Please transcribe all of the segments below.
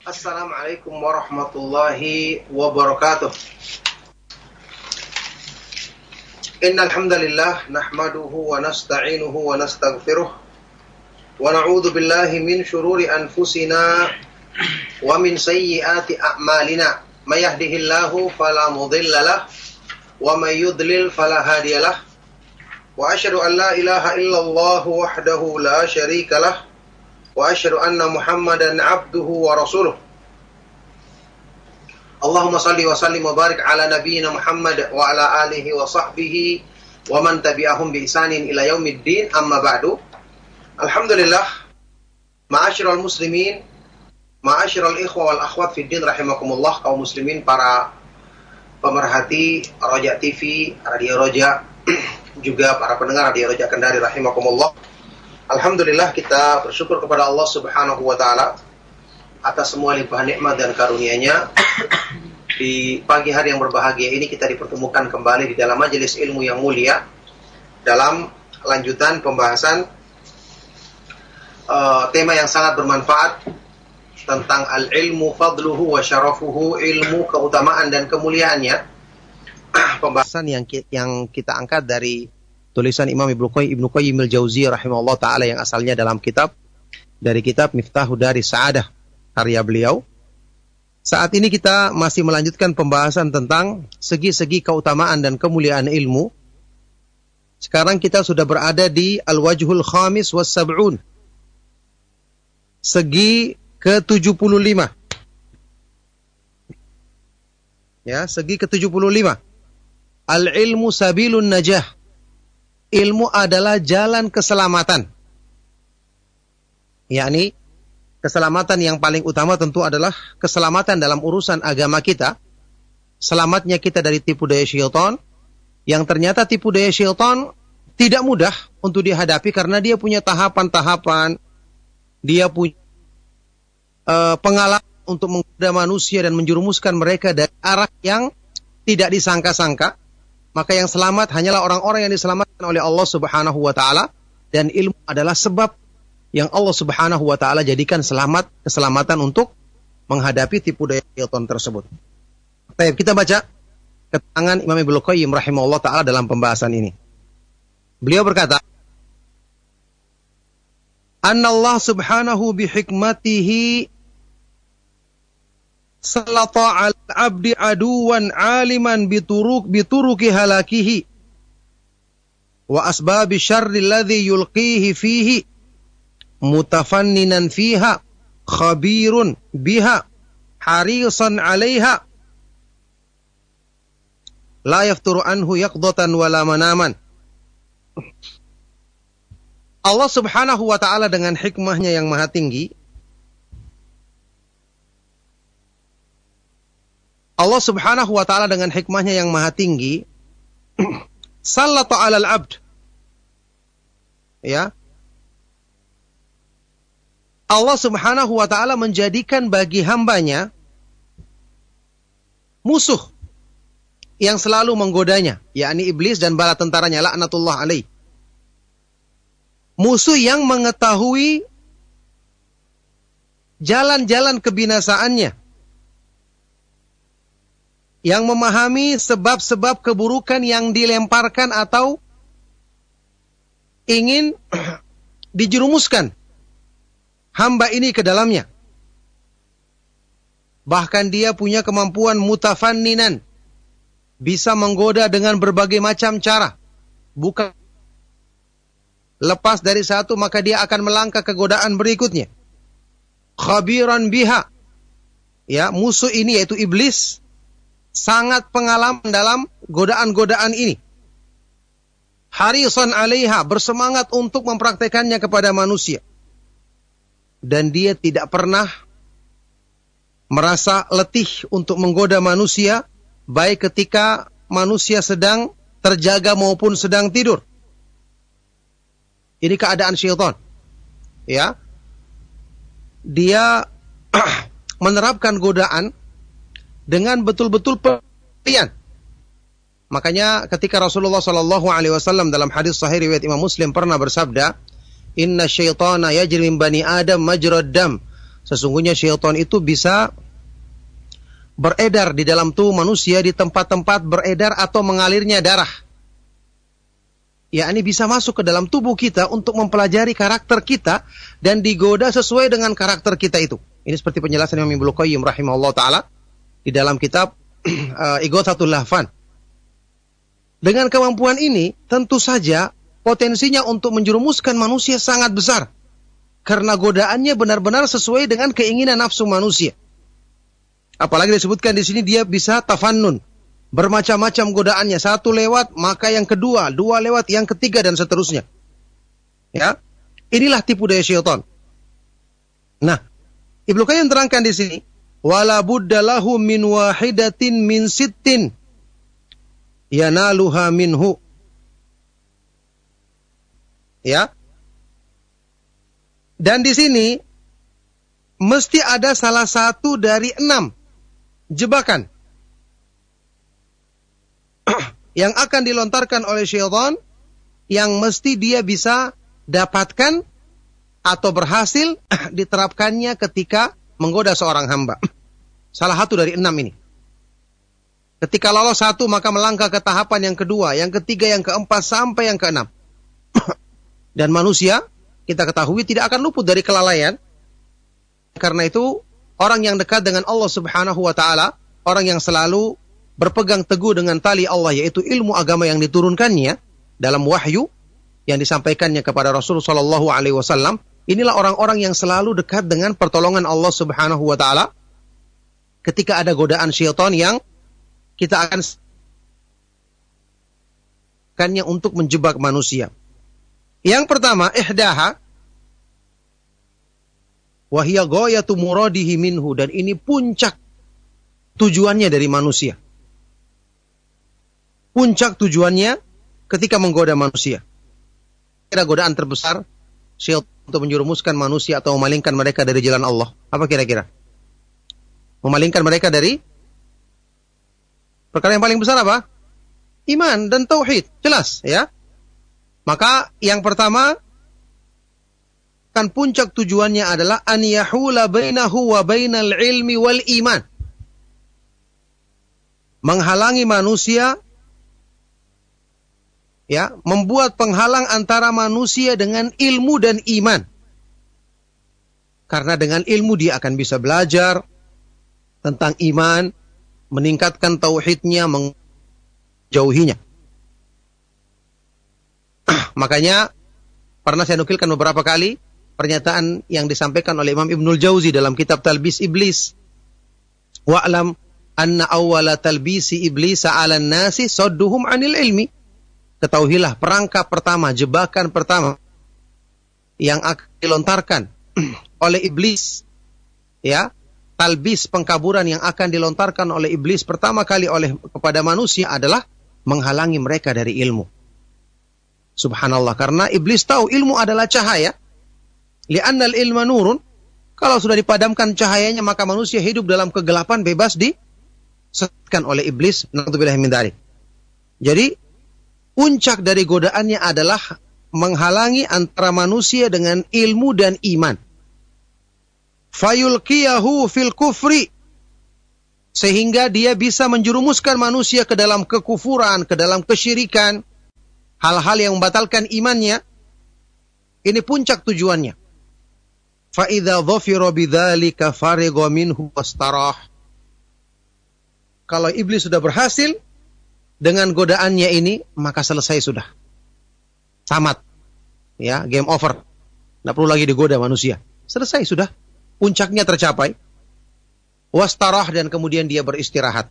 Assalamualaikum warahmatullahi wabarakatuh. Innal hamdalillah nahmaduhu wa nasta'inuhu wa nastaghfiruh wa na'udzu billahi min shururi anfusina wa min sayyiati a'malina. May yahdihillahu fala mudilla lahu wa may yudlil fala hadiyalah. Wa asyhadu an la ilaha illallah wahdahu la syarika lah. Wa asyhadu anna Muhammadan abduhu wa rasuluh. Allahumma salli wa sallim wa barik ala nabiyyina Muhammad wa ala alihi wa sahbihi wa man tabi'ahum bi ihsanin ila yaumiddin, amma ba'du. Alhamdulillah, ma'asyiral muslimin, ma'asyiral ikhwa wal akhwat fid din rahimakumullah, kaum muslimin, para pemerhati Roja TV, Radio Roja, juga para pendengar Radio Roja Kendari rahimakumullah. Alhamdulillah, kita bersyukur kepada Allah Subhanahu wa taala atas semua limpahan nikmat dan karunia-Nya. Di pagi hari yang berbahagia ini kita dipertemukan kembali di dalam majelis ilmu yang mulia dalam lanjutan pembahasan tema yang sangat bermanfaat tentang al-ilmu fadluhu wa syarafuhu, ilmu keutamaan dan kemuliaannya. Pembahasan yang kita angkat dari tulisan Imam Ibnu Qayyim al-Jauziyah rahimahullah taala yang asalnya dalam kitab Miftahu Daris Sa'adah, karya beliau. Saat ini kita masih melanjutkan pembahasan tentang segi-segi keutamaan dan kemuliaan ilmu. Sekarang kita sudah berada di Al-Wajhul Khamis was Sab'un, segi ke-75. Ya, segi ke-75. Al-ilmu sabilun najah. Ilmu adalah jalan keselamatan. Yakni keselamatan yang paling utama tentu adalah keselamatan dalam urusan agama kita. Selamatnya kita dari tipu daya syaitan, yang ternyata tipu daya syaitan tidak mudah untuk dihadapi karena dia punya tahapan-tahapan, dia punya pengalaman untuk menggoda manusia dan menjerumuskan mereka dari arah yang tidak disangka-sangka. Maka yang selamat hanyalah orang-orang yang diselamatkan oleh Allah Subhanahu wa taala, dan ilmu adalah sebab yang Allah Subhanahu wa taala jadikan keselamatan untuk menghadapi tipu daya syaitan tersebut. Baik, kita baca keterangan Imam Ibnu Qayyim rahimahullah taala dalam pembahasan ini. Beliau berkata, "Annallah subhanahu bihikmatihi salata 'alal 'abdi aduwan 'aliman bituruki halakihi wa asbabi syarri alladhi yulqihi fihi mutafanninan fiha khabirun biha harisan 'alaiha la yafturu anhu yaqdatan wala manaman." Allah Subhanahu wa taala dengan hikmahnya yang maha tinggi, Allah Subhanahu wa taala dengan hikmahnya yang maha tinggi sallata 'alal 'abd, ya, Allah Subhanahu wa ta'ala menjadikan bagi hambanya musuh yang selalu menggodanya, yakni iblis dan bala tentaranya, laknatullah alaih. Musuh yang mengetahui jalan-jalan kebinasaannya, yang memahami sebab-sebab keburukan yang dilemparkan atau ingin dijerumuskan hamba ini ke dalamnya. Bahkan dia punya kemampuan mutafanninan, bisa menggoda dengan berbagai macam cara. Bukan lepas dari satu maka dia akan melangkah ke godaan berikutnya. Khabiran biha, ya, musuh ini yaitu iblis sangat pengalaman dalam godaan-godaan ini. Harisan 'alaiha, bersemangat untuk mempraktekannya kepada manusia. Dan dia tidak pernah merasa letih untuk menggoda manusia, baik ketika manusia sedang terjaga maupun sedang tidur. Ini keadaan syaitan. Ya. Dia menerapkan godaan dengan betul-betul perhatian. Makanya ketika Rasulullah SAW dalam hadis sahih riwayat Imam Muslim pernah bersabda, "Inna syaitana yajri min bani Adam majrad dam." Sesungguhnya syaitan itu bisa beredar di dalam tubuh manusia di tempat-tempat beredar atau mengalirnya darah. Ya, ini bisa masuk ke dalam tubuh kita untuk mempelajari karakter kita dan digoda sesuai dengan karakter kita itu. Ini seperti penjelasan Imam Ibnu Qayyim rahimahullah taala di dalam kitab Ighatsatul Lahfan. Dengan kemampuan ini, tentu saja potensinya untuk menjerumuskan manusia sangat besar. Karena godaannya benar-benar sesuai dengan keinginan nafsu manusia. Apalagi disebutkan di sini dia bisa tafannun. Bermacam-macam godaannya. Satu lewat, maka yang kedua. Dua lewat, yang ketiga, dan seterusnya. Ya, inilah tipu daya syaitan. Nah, Ibnu Qayyim terangkan di sini, wala budda lahu min wahidatin min sittin yanaluha minhu. Ya. Dan di sini mesti ada salah satu dari 6 jebakan yang akan dilontarkan oleh syaitan yang mesti dia bisa dapatkan atau berhasil diterapkannya ketika menggoda seorang hamba. Salah satu dari 6 ini. Ketika lolos satu, maka melangkah ke tahapan yang kedua, yang ketiga, yang keempat, sampai yang keenam. Dan manusia, kita ketahui, tidak akan luput dari kelalaian. Karena itu, orang yang dekat dengan Allah Subhanahu wa Ta'ala, orang yang selalu berpegang teguh dengan tali Allah, yaitu ilmu agama yang diturunkannya dalam wahyu yang disampaikannya kepada Rasul Sallallahu Alaihi Wasallam. Inilah orang-orang yang selalu dekat dengan pertolongan Allah Subhanahu wa Ta'ala ketika ada godaan syaitan yang kita akan kannya untuk menjebak manusia. Yang pertama, ihdaha wa hiya ghayatu muradihi minhu, dan ini puncak tujuannya dari manusia. Puncak tujuannya ketika menggoda manusia. Kira godaan terbesar syaitan untuk menjerumuskan manusia atau memalingkan mereka dari jalan Allah. Apa kira-kira? Memalingkan mereka dari perkara yang paling besar apa? Iman dan tauhid. Jelas, ya. Maka yang pertama, kan puncak tujuannya adalah an yahula bainahu wa bainal ilmi wal iman. Menghalangi manusia, ya, membuat penghalang antara manusia dengan ilmu dan iman. Karena dengan ilmu dia akan bisa belajar tentang iman, meningkatkan tauhidnya, menjauhinya. Makanya pernah saya nukilkan beberapa kali pernyataan yang disampaikan oleh Imam Ibnul Jauzi dalam kitab Talbis Iblis. Wa'lam anna awwala talbisi iblisa 'alan nasi sadduhum 'anil ilmi. Ketahuilah, perangkap pertama, jebakan pertama yang akan dilontarkan oleh iblis, ya, talbis pengkaburan yang akan dilontarkan oleh iblis pertama kali kepada manusia adalah menghalangi mereka dari ilmu. Subhanallah, karena iblis tahu ilmu adalah cahaya. Li'annal ilma nurun. Kalau sudah dipadamkan cahayanya, maka manusia hidup dalam kegelapan, bebas disesatkan oleh iblis. Na'udzubillah min dzalik. Jadi puncak dari godaannya adalah menghalangi antara manusia dengan ilmu dan iman. Fayulqiyahu fil kufri, sehingga dia bisa menjerumuskan manusia ke dalam kekufuran, ke dalam kesyirikan, hal-hal yang membatalkan imannya. Ini puncak tujuannya. Fa idza dhafira bidzalika farigha minhu wastarah. Kalau iblis sudah berhasil dengan godaannya ini, maka selesai sudah. Tamat. Ya, game over. Tidak perlu lagi digoda manusia. Selesai sudah. Puncaknya tercapai. Wastarah, dan kemudian dia beristirahat.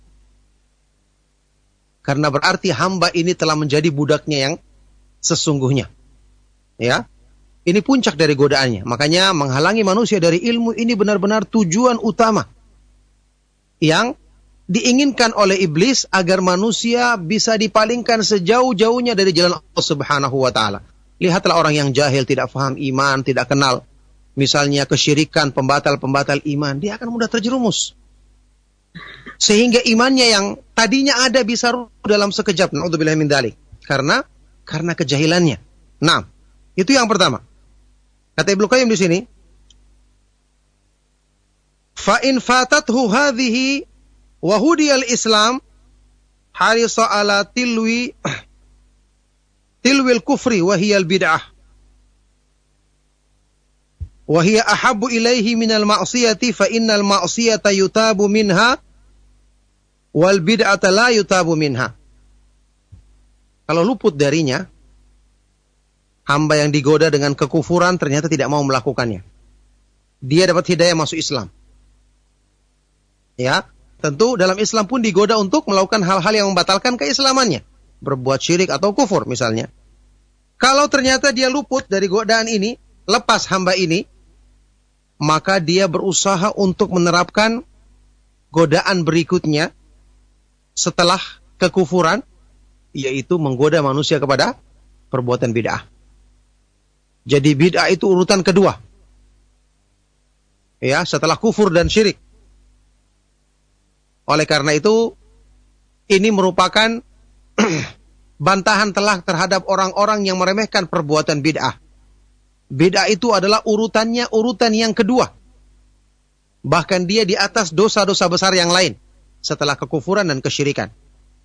Karena berarti hamba ini telah menjadi budaknya yang sesungguhnya. Ya. Ini puncak dari godaannya. Makanya menghalangi manusia dari ilmu ini benar-benar tujuan utama yang diinginkan oleh iblis agar manusia bisa dipalingkan sejauh-jauhnya dari jalan Allah Subhanahu wa Ta'ala. Lihatlah orang yang jahil, tidak faham iman, tidak kenal misalnya kesyirikan, pembatal-pembatal iman, dia akan mudah terjerumus. Sehingga imannya yang tadinya ada bisa runtuh dalam sekejap. Na'udzubillah min dzalik. Karena kejahilannya. Nah, itu yang pertama. Kata Ibnu Qayyim di sini, fa in fatathu hadhihi wa hudiyal Islam harisa ala tilwil kufri wa hiyal bid'ah wa hiya ahabbu ilaihi minal ma'siyati fa innal ma'siyata yutabu minha wal bid'ata la yutabu minha. Kalau luput darinya, hamba yang digoda dengan kekufuran ternyata tidak mau melakukannya. Dia dapat hidayah masuk Islam. Ya, tentu dalam Islam pun digoda untuk melakukan hal-hal yang membatalkan keislamannya. Berbuat syirik atau kufur misalnya. Kalau ternyata dia luput dari godaan ini, lepas hamba ini, maka dia berusaha untuk menerapkan godaan berikutnya setelah kekufuran, yaitu menggoda manusia kepada perbuatan bid'ah. Jadi bid'ah itu urutan kedua. Ya, setelah kufur dan syirik. Oleh karena itu, ini merupakan bantahan telak terhadap orang-orang yang meremehkan perbuatan bid'ah. Bid'ah itu adalah urutan yang kedua. Bahkan dia di atas dosa-dosa besar yang lain setelah kekufuran dan kesyirikan.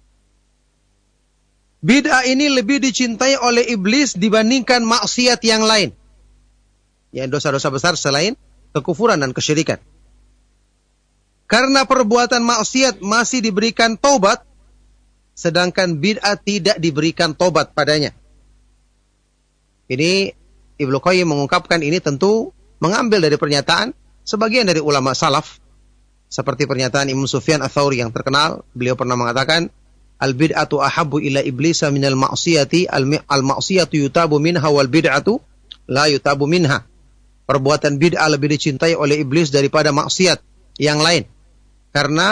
Bid'ah ini lebih dicintai oleh iblis dibandingkan maksiat yang lain. Yang dosa-dosa besar selain kekufuran dan kesyirikan. Karena perbuatan maksiat masih diberikan taubat, sedangkan bid'ah tidak diberikan taubat padanya. Ini Ibnu Qayyim mengungkapkan ini tentu mengambil dari pernyataan sebagian dari ulama salaf. Seperti pernyataan Imam Sufyan Ats-Tsauri yang terkenal. Beliau pernah mengatakan, al-bid'atu ahabbu ila iblisa minal ma'siyati, al-ma'siyatu yutabu minha wal bid'atu la yutabu minha. Perbuatan bid'ah lebih dicintai oleh iblis daripada maksiat yang lain. Karena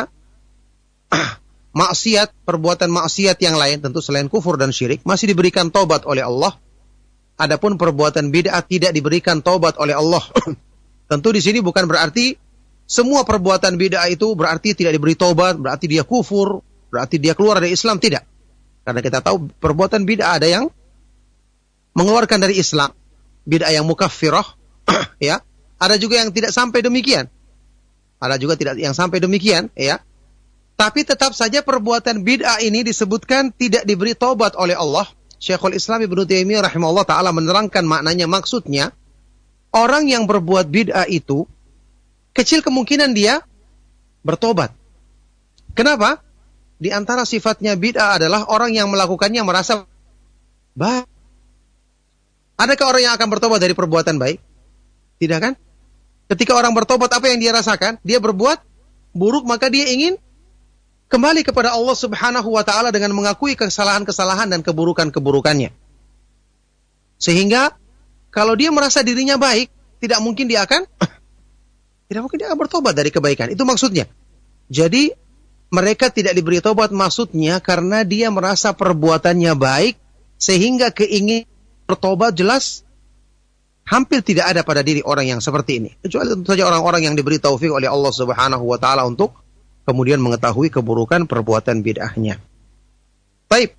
perbuatan maksiat yang lain, tentu selain kufur dan syirik, masih diberikan taubat oleh Allah. Adapun perbuatan bid'ah tidak diberikan taubat oleh Allah. Tentu di sini bukan berarti semua perbuatan bid'ah itu berarti tidak diberi taubat, berarti dia kufur, berarti dia keluar dari Islam, tidak. Karena kita tahu perbuatan bid'ah ada yang mengeluarkan dari Islam, bid'ah yang mukaffirah, ya. Ada juga yang tidak sampai demikian. Ada juga tidak yang sampai demikian, ya. Tapi tetap saja perbuatan bid'ah ini disebutkan tidak diberi taubat oleh Allah. Syekhul Islam Ibnu Taimiyah rahimahullah taala menerangkan maknanya, maksudnya orang yang berbuat bid'ah itu kecil kemungkinan dia bertobat. Kenapa? Di antara sifatnya bid'ah adalah orang yang melakukannya merasa baik. Adakah orang yang akan bertobat dari perbuatan baik? Tidak kan? Ketika orang bertobat, apa yang dia rasakan? Dia berbuat buruk, maka dia ingin kembali kepada Allah Subhanahu wa ta'ala dengan mengakui kesalahan-kesalahan dan keburukan-keburukannya. Sehingga kalau dia merasa dirinya baik, tidak mungkin dia akan bertobat dari kebaikan. Itu maksudnya. Jadi mereka tidak diberi tobat maksudnya karena dia merasa perbuatannya baik, sehingga keinginan bertobat jelas hampir tidak ada pada diri orang yang seperti ini. Kecuali tentu saja orang-orang yang diberi taufik oleh Allah Subhanahu wa ta'ala untuk kemudian mengetahui keburukan perbuatan bid'ahnya. Baik.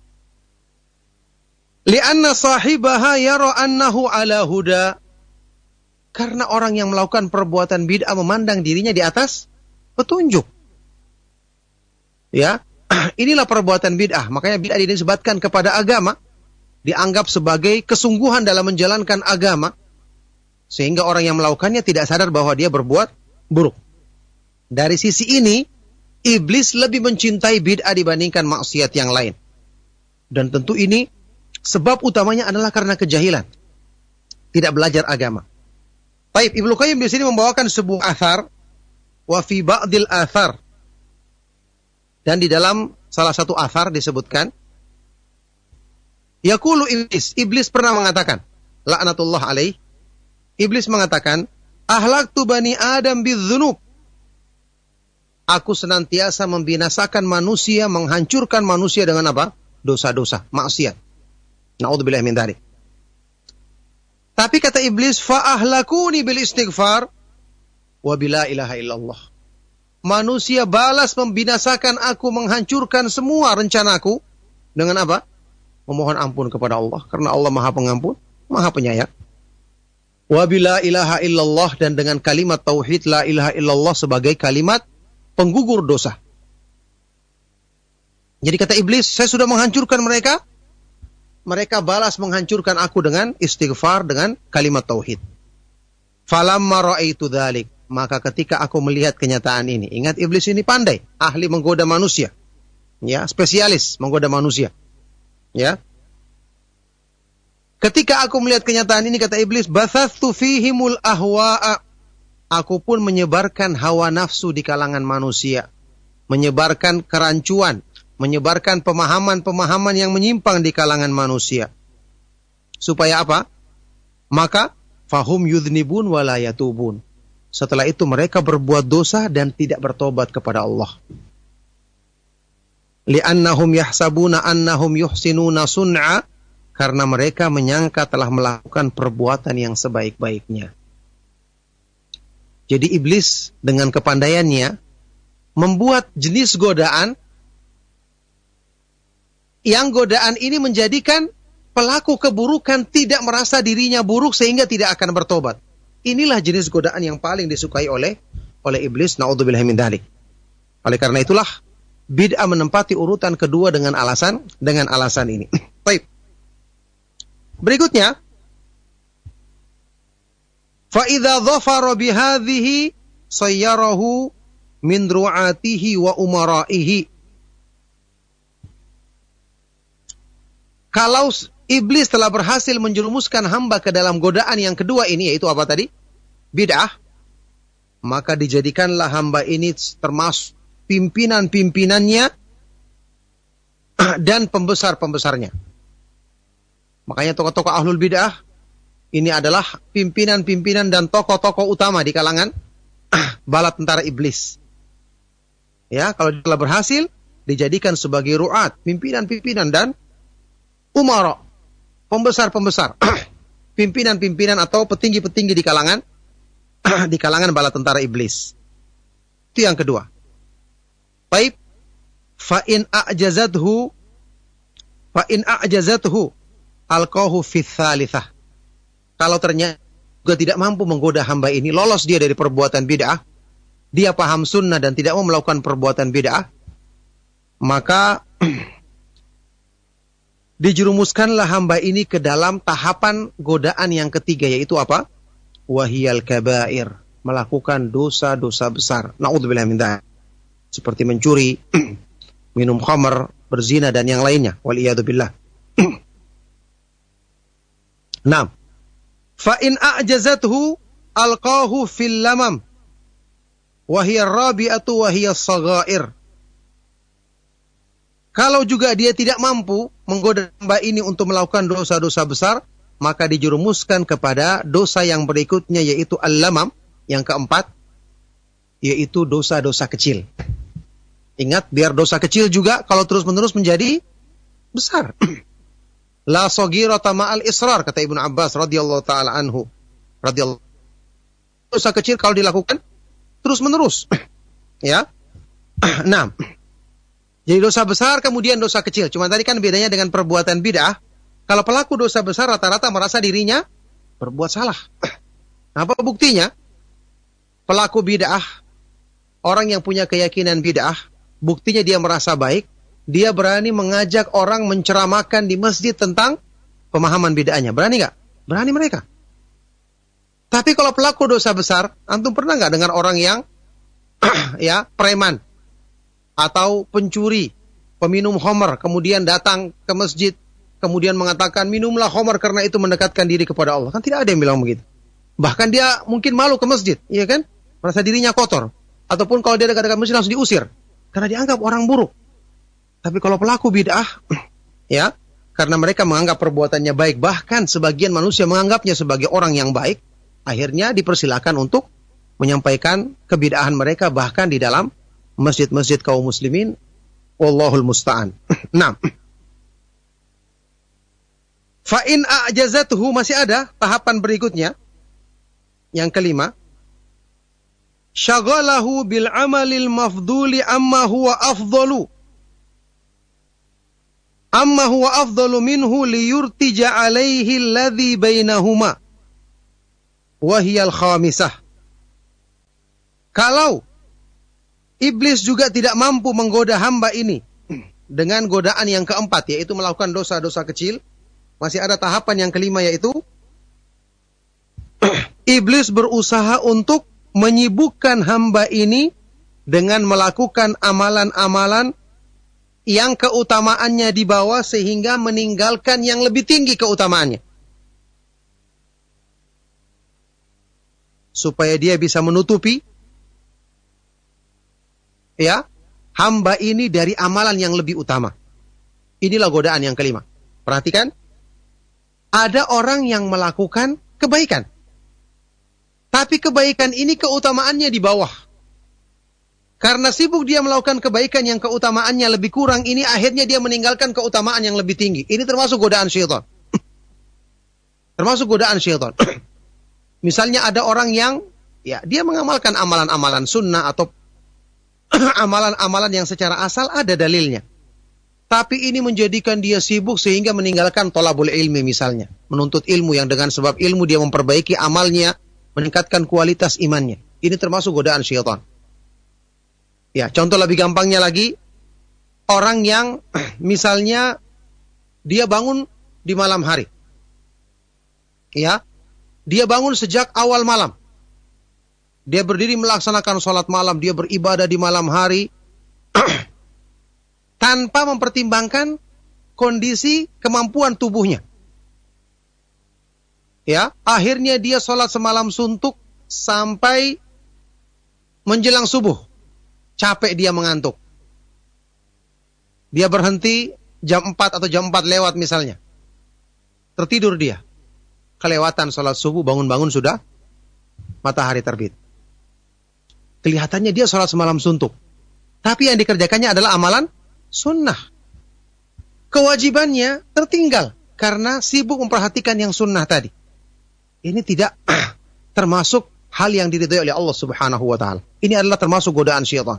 Li'anna sahibaha yara annahu ala huda. Karena orang yang melakukan perbuatan bid'ah memandang dirinya di atas petunjuk. Ya, inilah perbuatan bid'ah. Makanya bid'ah dinisbatkan kepada agama, dianggap sebagai kesungguhan dalam menjalankan agama, sehingga orang yang melakukannya tidak sadar bahwa dia berbuat buruk. Dari sisi ini, iblis lebih mencintai bid'ah dibandingkan maksiat yang lain. Dan tentu ini sebab utamanya adalah karena kejahilan, tidak belajar agama. Baik, Ibnu Qayyim di sini membawakan sebuah athar, wa fi ba'dil athar. Dan di dalam salah satu athar disebutkan, yaqulu iblis pernah mengatakan, laknatullah alaih, iblis mengatakan, ahlaktu bani Adam bidzunub. Aku senantiasa membinasakan manusia, menghancurkan manusia dengan apa? Dosa-dosa, maksiat. Na'udzubillah min dzalik. Tapi kata iblis, fa'ahlakuni bil istighfar wa bila ilaha illallah. Manusia balas membinasakan aku, menghancurkan semua rencanaku dengan apa? Memohon ampun kepada Allah, karena Allah Maha Pengampun, Maha Penyayang. Wa bila ilaha illallah, dan dengan kalimat tauhid la ilaha illallah sebagai kalimat penggugur dosa. Jadi kata iblis, saya sudah menghancurkan mereka. Mereka balas menghancurkan aku dengan istighfar, dengan kalimat tauhid. Falamma ra'aitu dzalik, maka ketika aku melihat kenyataan ini, ingat iblis ini pandai, ahli menggoda manusia. Ya, spesialis menggoda manusia. Ya. Ketika aku melihat kenyataan ini, kata iblis, bathathu fihimul ahwa'a, aku pun menyebarkan hawa nafsu di kalangan manusia, menyebarkan kerancuan, menyebarkan pemahaman-pemahaman yang menyimpang di kalangan manusia. Supaya apa? Maka fahum yudhnibun wa la yatubun. Setelah itu mereka berbuat dosa dan tidak bertobat kepada Allah. Li'annahum yahsabuna annahum yuhsinuna sun'a, karena mereka menyangka telah melakukan perbuatan yang sebaik-baiknya. Jadi iblis dengan kepandaiannya membuat jenis godaan, yang godaan ini menjadikan pelaku keburukan tidak merasa dirinya buruk sehingga tidak akan bertobat. Inilah jenis godaan yang paling disukai oleh iblis, naudzubillahi min dzalik. Oleh karena itulah bid'ah menempati urutan kedua dengan alasan ini. Baik. Berikutnya, fa idza dhafara bihadhihi sayyarahu min ru'atihi wa umara'ihi. Kalau iblis telah berhasil menjerumuskan hamba ke dalam godaan yang kedua ini, yaitu apa tadi? Bid'ah. Maka dijadikanlah hamba ini termasuk pimpinan-pimpinannya dan pembesar-pembesarnya. Makanya tokoh-tokoh ahlul bid'ah ini adalah pimpinan-pimpinan dan tokoh-tokoh utama di kalangan bala tentara iblis. Ya, kalau telah berhasil dijadikan sebagai ru'at, pimpinan-pimpinan dan umara, pembesar-pembesar, pimpinan-pimpinan atau petinggi-petinggi di kalangan bala tentara iblis. Itu yang kedua. Baik, fa in a'jazathu alqahu fi tsalitsah. Kalau ternyata juga tidak mampu menggoda hamba ini, lolos dia dari perbuatan bid'ah, dia paham sunnah dan tidak mau melakukan perbuatan bid'ah, maka dijerumuskanlah hamba ini ke dalam tahapan godaan yang ketiga, yaitu apa? Wahiyal kabair, melakukan dosa-dosa besar. Na'udzubillah min dzalik. Seperti mencuri, minum khamar, berzina dan yang lainnya. Waliyadzubillah. Naam. Fa in a'jazathu alqahu fil lamam wa hiya ar-rabi'atu wa hiya as-saghair. Kalau juga dia tidak mampu menggoda hamba ini untuk melakukan dosa-dosa besar, maka dijerumuskan kepada dosa yang berikutnya, yaitu al-lamam, yang keempat, yaitu dosa-dosa kecil. Ingat, biar dosa kecil juga kalau terus-menerus menjadi besar. La saghirata ma'al israr, kata Ibnu Abbas radhiyallahu taala anhu. Dosa kecil kalau dilakukan terus-menerus. Ya. Nah, jadi dosa besar kemudian dosa kecil. Cuma tadi kan bedanya dengan perbuatan bid'ah. Kalau pelaku dosa besar rata-rata merasa dirinya berbuat salah. Apa buktinya? Pelaku bid'ah, orang yang punya keyakinan bid'ah, buktinya dia merasa baik, dia berani mengajak orang menceramahkan di masjid tentang pemahaman bid'ahnya. Berani nggak? Berani mereka. Tapi kalau pelaku dosa besar, antum pernah nggak dengar orang yang ya preman atau pencuri, peminum khamar, kemudian datang ke masjid, kemudian mengatakan minumlah khamar karena itu mendekatkan diri kepada Allah? Kan tidak ada yang bilang begitu. Bahkan dia mungkin malu ke masjid, iya kan? Merasa dirinya kotor. Ataupun kalau dia dekat-dekat masjid langsung diusir karena dianggap orang buruk. Tapi kalau pelaku bid'ah, ya, karena mereka menganggap perbuatannya baik, bahkan sebagian manusia menganggapnya sebagai orang yang baik, akhirnya dipersilakan untuk menyampaikan kebid'ahan mereka bahkan di dalam masjid-masjid kaum muslimin. Wallahul musta'an. Nah, fa in a'jazatuhu, masih ada tahapan berikutnya. Yang kelima, syaghalahu bil amalil mafduli amma huwa afdalu minhu liyurtija alaihi alladhi bainahuma. Wahiyal khamisah. Kalau iblis juga tidak mampu menggoda hamba ini dengan godaan yang keempat, yaitu melakukan dosa-dosa kecil, masih ada tahapan yang kelima, yaitu iblis berusaha untuk menyibukkan hamba ini dengan melakukan amalan-amalan yang keutamaannya di bawah sehingga meninggalkan yang lebih tinggi keutamaannya. Supaya dia bisa menutupi hamba ini dari amalan yang lebih utama. Inilah godaan yang kelima. Perhatikan, ada orang yang melakukan kebaikan, tapi kebaikan ini keutamaannya di bawah. Karena sibuk dia melakukan kebaikan yang keutamaannya lebih kurang, ini akhirnya dia meninggalkan keutamaan yang lebih tinggi. Ini termasuk godaan syaitan. Termasuk godaan syaitan. Misalnya ada orang yang dia mengamalkan amalan-amalan sunnah atau amalan-amalan yang secara asal ada dalilnya. Tapi ini menjadikan dia sibuk sehingga meninggalkan thalabul ilmi misalnya. Menuntut ilmu yang dengan sebab ilmu dia memperbaiki amalnya, meningkatkan kualitas imannya. Ini termasuk godaan syaitan. Ya, contoh lebih gampangnya lagi, orang yang misalnya dia bangun di malam hari. Ya, dia bangun sejak awal malam. Dia berdiri melaksanakan sholat malam, dia beribadah di malam hari, tanpa mempertimbangkan kondisi kemampuan tubuhnya. Ya, akhirnya dia sholat semalam suntuk sampai menjelang subuh. Capek dia mengantuk. Dia berhenti jam 4 atau jam 4 lewat misalnya. Tertidur dia. Kelewatan sholat subuh, bangun-bangun sudah matahari terbit. Kelihatannya dia sholat semalam suntuk. Tapi yang dikerjakannya adalah amalan sunnah. Kewajibannya tertinggal karena sibuk memperhatikan yang sunnah tadi. Ini tidak termasuk hal yang diridhai oleh Allah Subhanahu wa taala. Ini adalah termasuk godaan syaitan.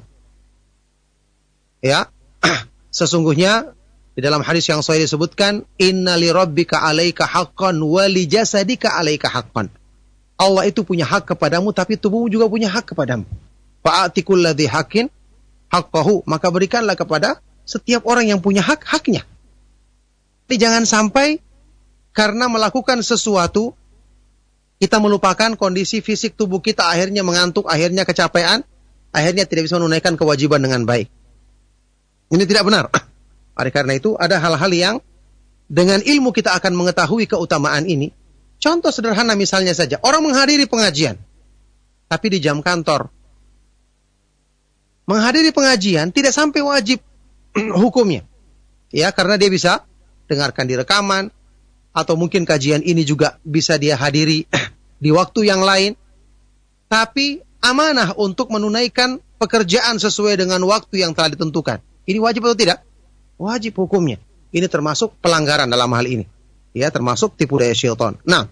Ya. Sesungguhnya di dalam hadis yang sahih disebutkan, "Inna li rabbika 'alaika haqqan wa li jasadika 'alaika haqqan." Allah itu punya hak kepadamu, tapi tubuhmu juga punya hak kepadamu. Fa'ati kulladzi haqqin haqqahu, maka berikanlah kepada setiap orang yang punya hak haknya. Jadi jangan sampai karena melakukan sesuatu kita melupakan kondisi fisik tubuh kita, akhirnya mengantuk, akhirnya kecapean, akhirnya tidak bisa menunaikan kewajiban dengan baik. Ini tidak benar. Oleh karena itu ada hal-hal yang dengan ilmu kita akan mengetahui keutamaan ini. Contoh sederhana misalnya saja, orang menghadiri pengajian, tapi di jam kantor. Menghadiri pengajian tidak sampai wajib hukumnya. Ya, karena dia bisa dengarkan di rekaman, atau mungkin kajian ini juga bisa dia hadiri di waktu yang lain. Tapi amanah untuk menunaikan pekerjaan sesuai dengan waktu yang telah ditentukan. Ini wajib atau tidak? Wajib hukumnya. Ini termasuk pelanggaran dalam hal ini. Ya, termasuk tipu daya syaitan. Nah,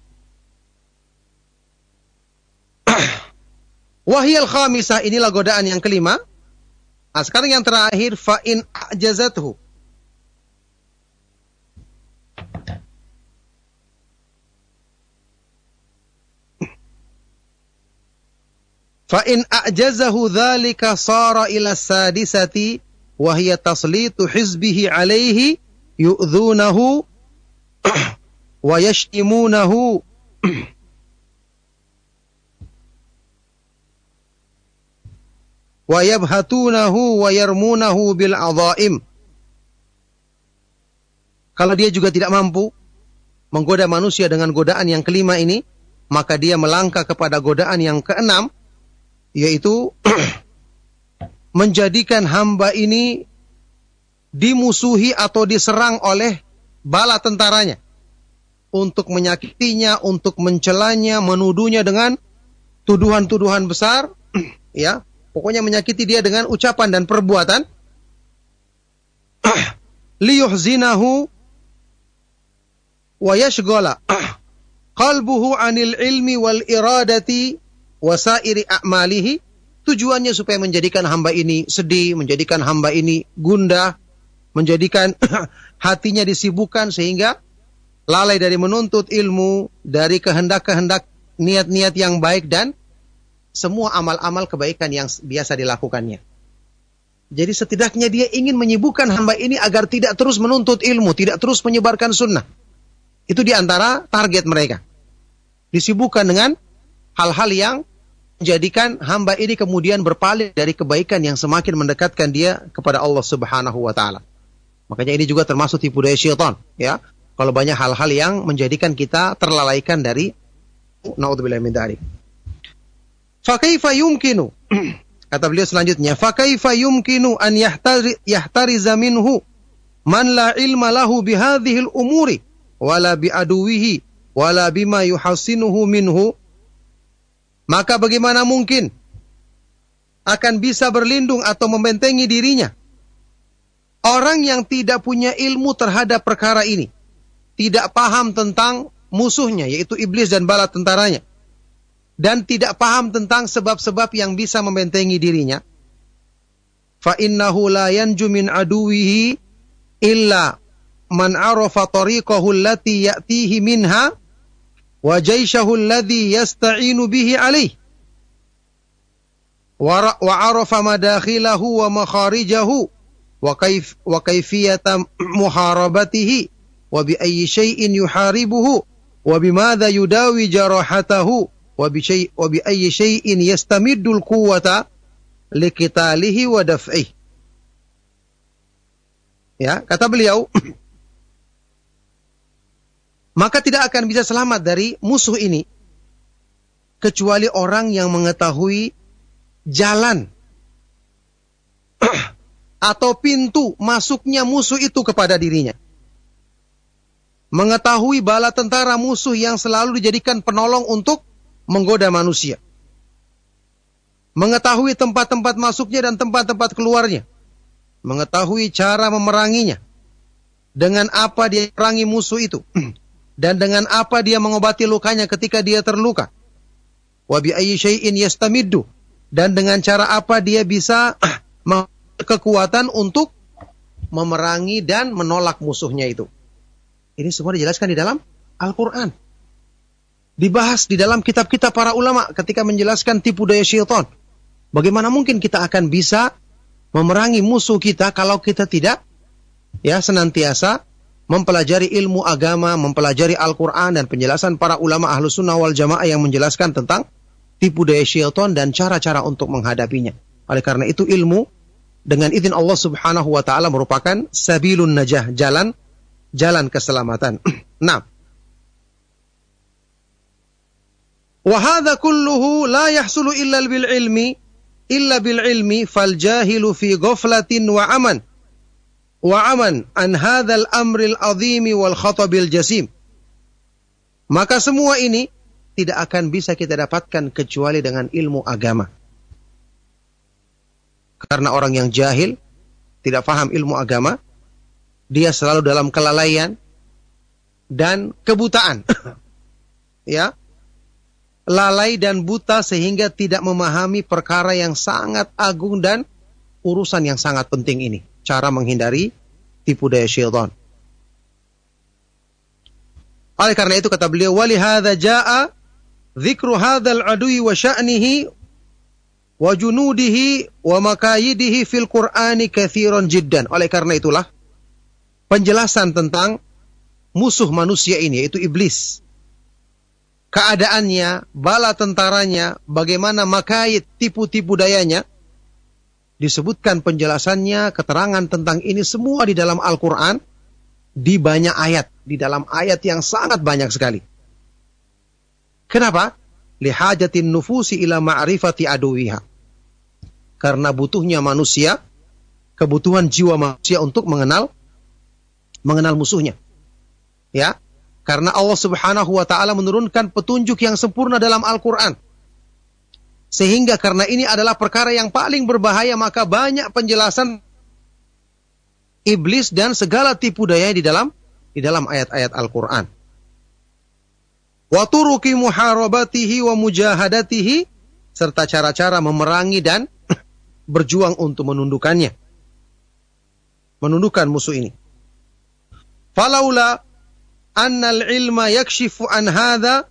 wahiyal khamisah, inilah godaan yang kelima. Nah, sekarang yang terakhir, fa'in a'jazathu. Fa'in a'jazahu dhalika sara ila sadisati wahiyya taslitu hizbihi alaihi yu'dhunahu wa yashtimunahu wa yabhatunahu wa yarmunahu bil adhaim. Kalau dia juga tidak mampu menggoda manusia dengan godaan yang kelima ini, maka dia melangkah kepada godaan yang keenam, yaitu menjadikan hamba ini dimusuhi atau diserang oleh bala tentaranya untuk menyakitinya, untuk mencelanya, menuduhnya dengan tuduhan-tuduhan besar, ya. Pokoknya menyakiti dia dengan ucapan dan perbuatan. Liyuhzinahu wa yashghala qalbuhu 'anil ilmi wal iradati wa sa'iri a'malihi. Tujuannya supaya menjadikan hamba ini sedih, menjadikan hamba ini gundah, menjadikan hatinya disibukkan sehingga lalai dari menuntut ilmu, dari kehendak-kehendak niat-niat yang baik dan semua amal-amal kebaikan yang biasa dilakukannya. Jadi setidaknya dia ingin menyibukkan hamba ini agar tidak terus menuntut ilmu, tidak terus menyebarkan sunnah. Itu diantara target mereka. Disibukkan dengan hal-hal yang menjadikan hamba ini kemudian berpaling dari kebaikan yang semakin mendekatkan dia kepada Allah Subhanahu wa taala. Makanya ini juga termasuk tipu daya syaitan, ya. Kalau banyak hal-hal yang menjadikan kita terlalaikan dari naudzubillah min dzalik. Fa kaifa yumkinu kata beliau selanjutnya, fa kaifa yumkinu an yahtariza minhu man la ilma lahu bihadhihi al-umuri wala bi aduwihi wala bima yuhasinuhu minhu. Maka bagaimana mungkin akan bisa berlindung atau membentengi dirinya orang yang tidak punya ilmu terhadap perkara ini, tidak paham tentang musuhnya yaitu iblis dan bala tentaranya, dan tidak paham tentang sebab-sebab yang bisa membentengi dirinya. Fa innahu la yanju min aduwihi illa man arafa tariqahu allati ya'tihi minha wa jayshahu alladhi yasta'inu bihi alayh wa arafa madakhilahu wa makharijahu wa kayfiyata muharabatihi wa bi ayyi shay'in yuharibuhu wa bimadha yudawi jarahatahu wa bi ayyi shay'in yastamiddul quwwata liqitalihi wa daf'ihi. Ya, kata beliau, maka tidak akan bisa selamat dari musuh ini kecuali orang yang mengetahui jalan atau pintu masuknya musuh itu kepada dirinya. Mengetahui bala tentara musuh yang selalu dijadikan penolong untuk menggoda manusia. Mengetahui tempat-tempat masuknya dan tempat-tempat keluarnya. Mengetahui cara memeranginya. Dengan apa dia perangi musuh itu. Dan dengan apa dia mengobati lukanya ketika dia terluka. Wa bi ayyi syai'in yastamiddu. Dan dengan cara apa dia bisa kekuatan untuk memerangi dan menolak musuhnya itu. Ini semua dijelaskan di dalam Al-Quran. Dibahas di dalam kitab-kitab para ulama ketika menjelaskan tipu daya syaitan. Bagaimana mungkin kita akan bisa memerangi musuh kita kalau kita tidak senantiasa mempelajari ilmu agama, mempelajari Al-Quran dan penjelasan para ulama Ahlus Sunnah wal Jamaah yang menjelaskan tentang tipu daya syaitan dan cara-cara untuk menghadapinya. Oleh karena itu ilmu dengan izin Allah Subhanahu wa taala merupakan sabilun najah, jalan keselamatan. Nah, wa hadza kulluhu la yahsulu illa bil ilmi fal jahilu fi ghaflatin wa aman an hadzal amril azim wal khatabil jasim. Maka semua ini tidak akan bisa kita dapatkan kecuali dengan ilmu agama. Karena orang yang jahil, tidak paham ilmu agama, dia selalu dalam kelalaian dan kebutaan. Ya. Lalai dan buta sehingga tidak memahami perkara yang sangat agung dan urusan yang sangat penting ini. Cara menghindari tipu daya syaitan. Oleh karena itu kata beliau, wali hadza jaa dzikru hadzal adui wa sya'nihi wa junudihi wa makayidihi fil Qur'ani katsiran jiddan. Oleh karena itulah penjelasan tentang musuh manusia ini yaitu iblis. Keadaannya, bala tentaranya, bagaimana makayid, tipu-tipu dayanya, disebutkan penjelasannya, keterangan tentang ini semua di dalam Al-Quran, di banyak ayat, di dalam ayat yang sangat banyak sekali. Kenapa? Lihajatin nufusi ila ma'rifati aduwiha. Karena butuhnya manusia, kebutuhan jiwa manusia untuk mengenal musuhnya. Ya. Karena Allah Subhanahu wa taala menurunkan petunjuk yang sempurna dalam Al-Quran. Sehingga karena ini adalah perkara yang paling berbahaya, maka banyak penjelasan iblis dan segala tipu daya di dalam ayat-ayat Al-Quran. Wa turuki muharabatihi wa mujahadatihi, serta cara-cara memerangi dan berjuang untuk menundukkan musuh ini. Falaula annal ilma yakshifu an hadha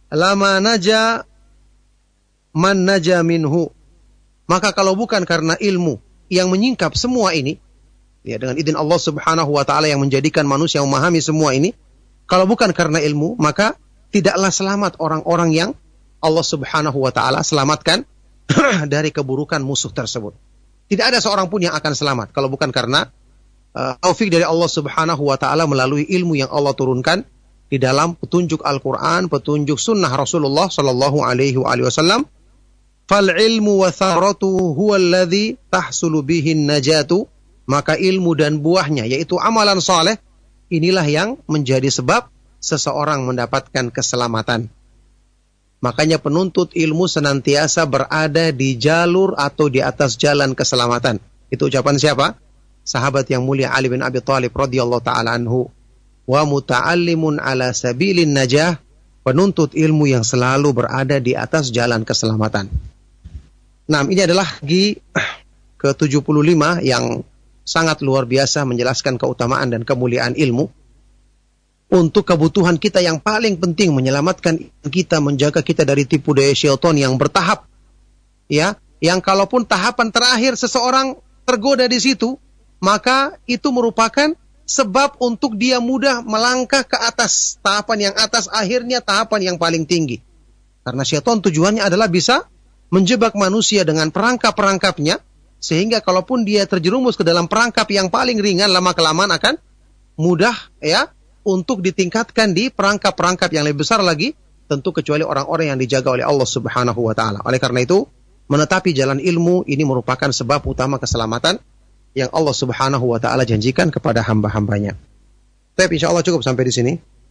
lama naja man naja minhu. Maka kalau bukan karena ilmu yang menyingkap semua ini, ya dengan izin Allah Subhanahu wa taala yang menjadikan manusia memahami semua ini, kalau bukan karena ilmu, maka tidaklah selamat orang-orang yang Allah Subhanahu wa taala selamatkan dari keburukan musuh tersebut. Tidak ada seorang pun yang akan selamat kalau bukan karena taufik dari Allah Subhanahu wa taala melalui ilmu yang Allah turunkan di dalam petunjuk Al-Qur'an, petunjuk sunnah Rasulullah sallallahu alaihi wasallam. Fal ilmu wa tharatuhu huwa alladhi tahsulu bihi najatu. Maka ilmu dan buahnya yaitu amalan saleh inilah yang menjadi sebab seseorang mendapatkan keselamatan. Makanya penuntut ilmu senantiasa berada di jalur atau di atas jalan keselamatan. Itu ucapan siapa? Sahabat yang mulia Ali bin Abi Thalib radhiyallahu taala anhu. Wa muta'allimun ala sabilin najah, penuntut ilmu yang selalu berada di atas jalan keselamatan. Nah, ini adalah ke-75 yang sangat luar biasa menjelaskan keutamaan dan kemuliaan ilmu. Untuk kebutuhan kita yang paling penting, menyelamatkan kita, menjaga kita dari tipu daya syaitan yang bertahap. Ya, yang kalaupun tahapan terakhir seseorang tergoda di situ, maka itu merupakan sebab untuk dia mudah melangkah ke atas. Tahapan yang atas akhirnya tahapan yang paling tinggi. Karena syaitan tujuannya adalah bisa menjebak manusia dengan perangkap-perangkapnya, sehingga kalaupun dia terjerumus ke dalam perangkap yang paling ringan, lama-kelamaan akan mudah ya untuk ditingkatkan di perangkap-perangkap yang lebih besar lagi, tentu kecuali orang-orang yang dijaga oleh Allah Subhanahu wa taala. Oleh karena itu, menetapi jalan ilmu ini merupakan sebab utama keselamatan yang Allah Subhanahu wa taala janjikan kepada hamba-hambanya. Tapi insyaallah cukup sampai di sini.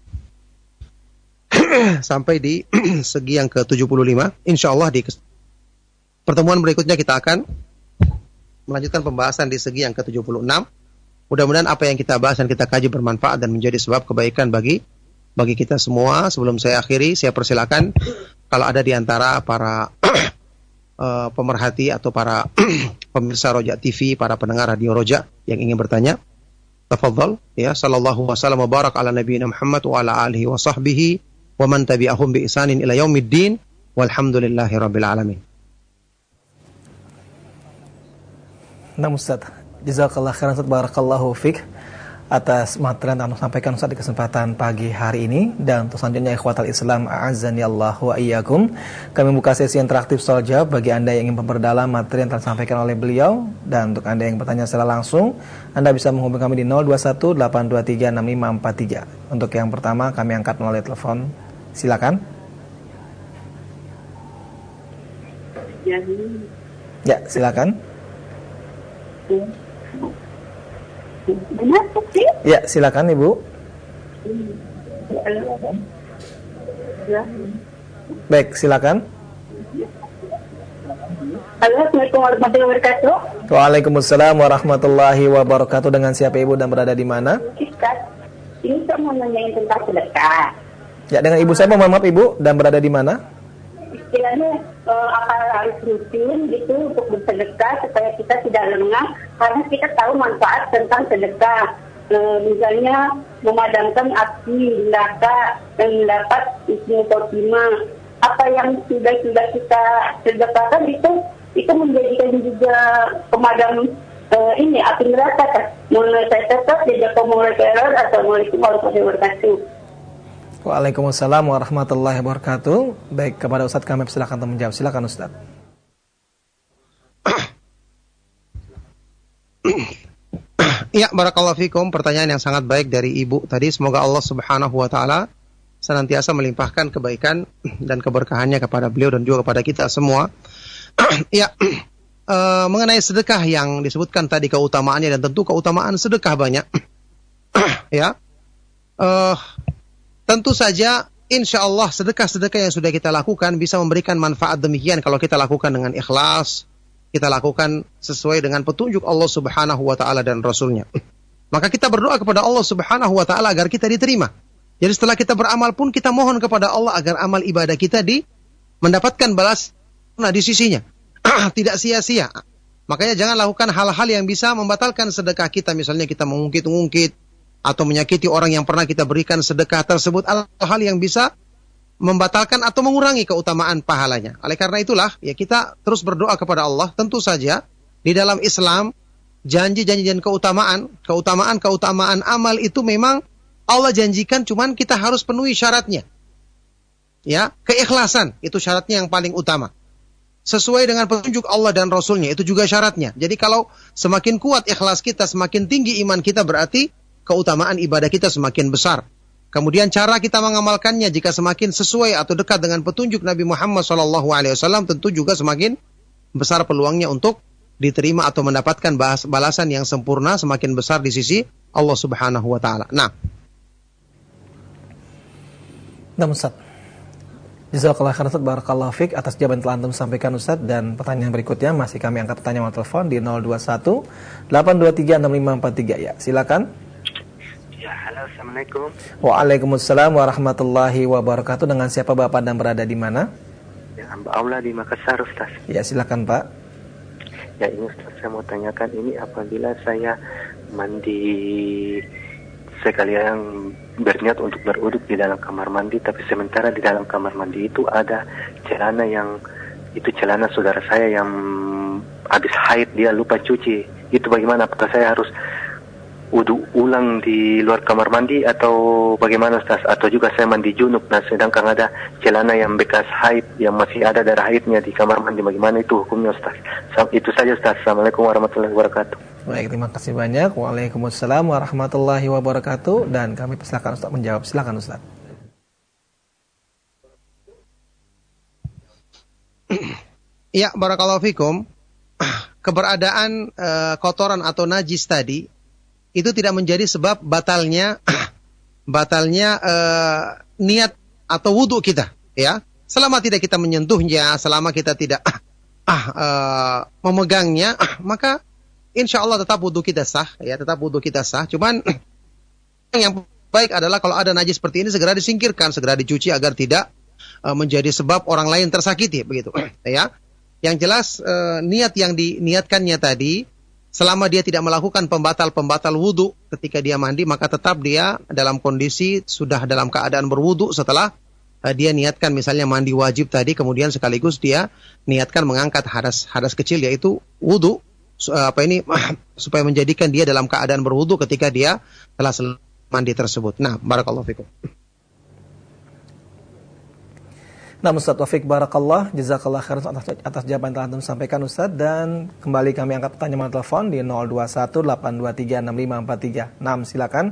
Sampai di segi yang ke-75. Insyaallah di pertemuan berikutnya kita akan melanjutkan pembahasan di segi yang ke-76. Mudah-mudahan apa yang kita bahas dan kita kaji bermanfaat dan menjadi sebab kebaikan bagi kita semua. Sebelum saya akhiri, saya persilakan kalau ada di antara para pemerhati atau para pemirsa Roja TV, para pendengar radio Roja yang ingin bertanya, tafadhal ya. Sallallahu wasallam wa barak ala nabiyina Muhammad wa ala alihi wa sahbihi wa man tabi'ahum bi ihsanin ila yaumiddin walhamdulillahi rabbil alamin. Nah Ustaz, jazakallah khairan Ustaz, barakallahu fiqh atas materi yang Anda sampaikan Ustaz di kesempatan pagi hari ini. Dan untuk selanjutnya ikhwatal Islam a'azzani Allah wa iyyakum, kami buka sesi interaktif soal jawab bagi Anda yang ingin memperdalam materi yang telah disampaikan oleh beliau. Dan untuk Anda yang bertanya secara langsung, Anda bisa menghubungi kami di 0218236543. Untuk yang pertama kami angkat melalui telepon. Silakan. Ya, silakan. Ya, silakan Ibu. Baik, silakan. Assalamualaikum warahmatullahi wabarakatuh. Waalaikumsalam warahmatullahi wabarakatuh. Dengan siapa Ibu dan berada di mana? Ini saya mau nanyain tentang sedekah. Ya, dengan Ibu saya, mohon maaf Ibu, dan berada di mana? Istilahnya apa harus rutin gitu untuk bersedekah supaya kita tidak lengah, karena kita tahu manfaat tentang sedekah. Misalnya memadamkan api neraka dan mendapat ismu khotimah. Apa yang sudah kita sedekahkan itu menjadikan juga pemadam ini api neraka kan. Mulai saya tetap tidak mulai teror. Assalamualaikum warahmatullahi wabarakatuh. Waalaikumsalam warahmatullahi wabarakatuh. Baik, kepada Ustadz kami silakan untuk menjawab. Silakan Ustadz. Ya, barakallahu fikum. Pertanyaan yang sangat baik dari Ibu tadi. Semoga Allah Subhanahu wa taala senantiasa melimpahkan kebaikan dan keberkahannya kepada beliau dan juga kepada kita semua. Ya, mengenai sedekah yang disebutkan tadi keutamaannya, dan tentu keutamaan sedekah banyak. Ya. Tentu saja insya Allah sedekah-sedekah yang sudah kita lakukan bisa memberikan manfaat demikian kalau kita lakukan dengan ikhlas, kita lakukan sesuai dengan petunjuk Allah Subhanahu wa taala dan Rasulnya. Maka kita berdoa kepada Allah Subhanahu wa taala agar kita diterima. Jadi setelah kita beramal pun kita mohon kepada Allah agar amal ibadah kita mendapatkan balas di sisinya. Tidak sia-sia. Makanya jangan lakukan hal-hal yang bisa membatalkan sedekah kita. Misalnya kita mengungkit-ungkit atau menyakiti orang yang pernah kita berikan sedekah tersebut, hal-hal yang bisa membatalkan atau mengurangi keutamaan pahalanya. Oleh karena itulah, ya kita terus berdoa kepada Allah. Tentu saja di dalam Islam janji-janji dan keutamaan amal itu memang Allah janjikan, cuman kita harus penuhi syaratnya. Ya, keikhlasan itu syaratnya yang paling utama. Sesuai dengan petunjuk Allah dan Rasulnya, itu juga syaratnya. Jadi kalau semakin kuat ikhlas kita, semakin tinggi iman kita, berarti keutamaan ibadah kita semakin besar. Kemudian cara kita mengamalkannya jika semakin sesuai atau dekat dengan petunjuk Nabi Muhammad SAW, tentu juga semakin besar peluangnya untuk diterima atau mendapatkan balasan yang sempurna, semakin besar di sisi Allah Subhanahu wa taala. Nah, Ustaz, jazakallahu khairan Ustaz, barakallahu fik atas jawaban telah antum sampaikan Ustaz. Dan pertanyaan berikutnya masih kami angkat pertanyaan telepon di 021 823 6543 ya. Silakan. Ya, halo, assalamualaikum. Waalaikumsalam warahmatullahi wabarakatuh. Dengan siapa Bapak dan berada di mana? Ya, hamba Allah di Makassar, Ustaz. Ya, silakan Pak. Ya, ini Ustaz, saya mau tanyakan ini apabila saya mandi sekalian berniat untuk berwuduk di dalam kamar mandi, tapi sementara di dalam kamar mandi itu ada celana yang itu celana saudara saya yang habis haid, dia lupa cuci. Itu bagaimana? Apakah saya harus wudu ulang di luar kamar mandi atau bagaimana Ustaz? Atau juga saya mandi junub, nah sedangkan ada celana yang bekas haid yang masih ada darah haidnya di kamar mandi, bagaimana itu hukumnya Ustaz? Itu saja Ustaz. Assalamualaikum warahmatullahi wabarakatuh. Baik, terima kasih banyak. Waalaikumsalam warahmatullahi wabarakatuh. Dan kami persilakan Ustaz menjawab. Silakan Ustaz. Ya, barakallahu fikum. Keberadaan kotoran atau najis tadi itu tidak menjadi sebab batalnya niat atau wudhu kita, ya. Selama tidak kita menyentuhnya, selama kita tidak memegangnya, maka insya Allah tetap wudhu kita sah, ya, tetap wudhu kita sah. Cuman yang baik adalah kalau ada najis seperti ini segera disingkirkan, segera dicuci agar tidak menjadi sebab orang lain tersakiti, begitu, ya. Yang jelas niat yang diniatkannya tadi, selama dia tidak melakukan pembatal wudhu ketika dia mandi, maka tetap dia dalam kondisi sudah dalam keadaan berwudhu setelah dia niatkan misalnya mandi wajib tadi, kemudian sekaligus dia niatkan mengangkat hadas kecil yaitu wudhu, supaya menjadikan dia dalam keadaan berwudhu ketika dia telah selesai mandi tersebut. Nah, barakallahu fikum. Nah, Ustaz Taufik barakallah, jazakallah khairan atas jawaban yang telah antum sampaikan Ustaz. Dan kembali kami angkat pertanyaan telepon di 021 823 6543. Nah, silakan.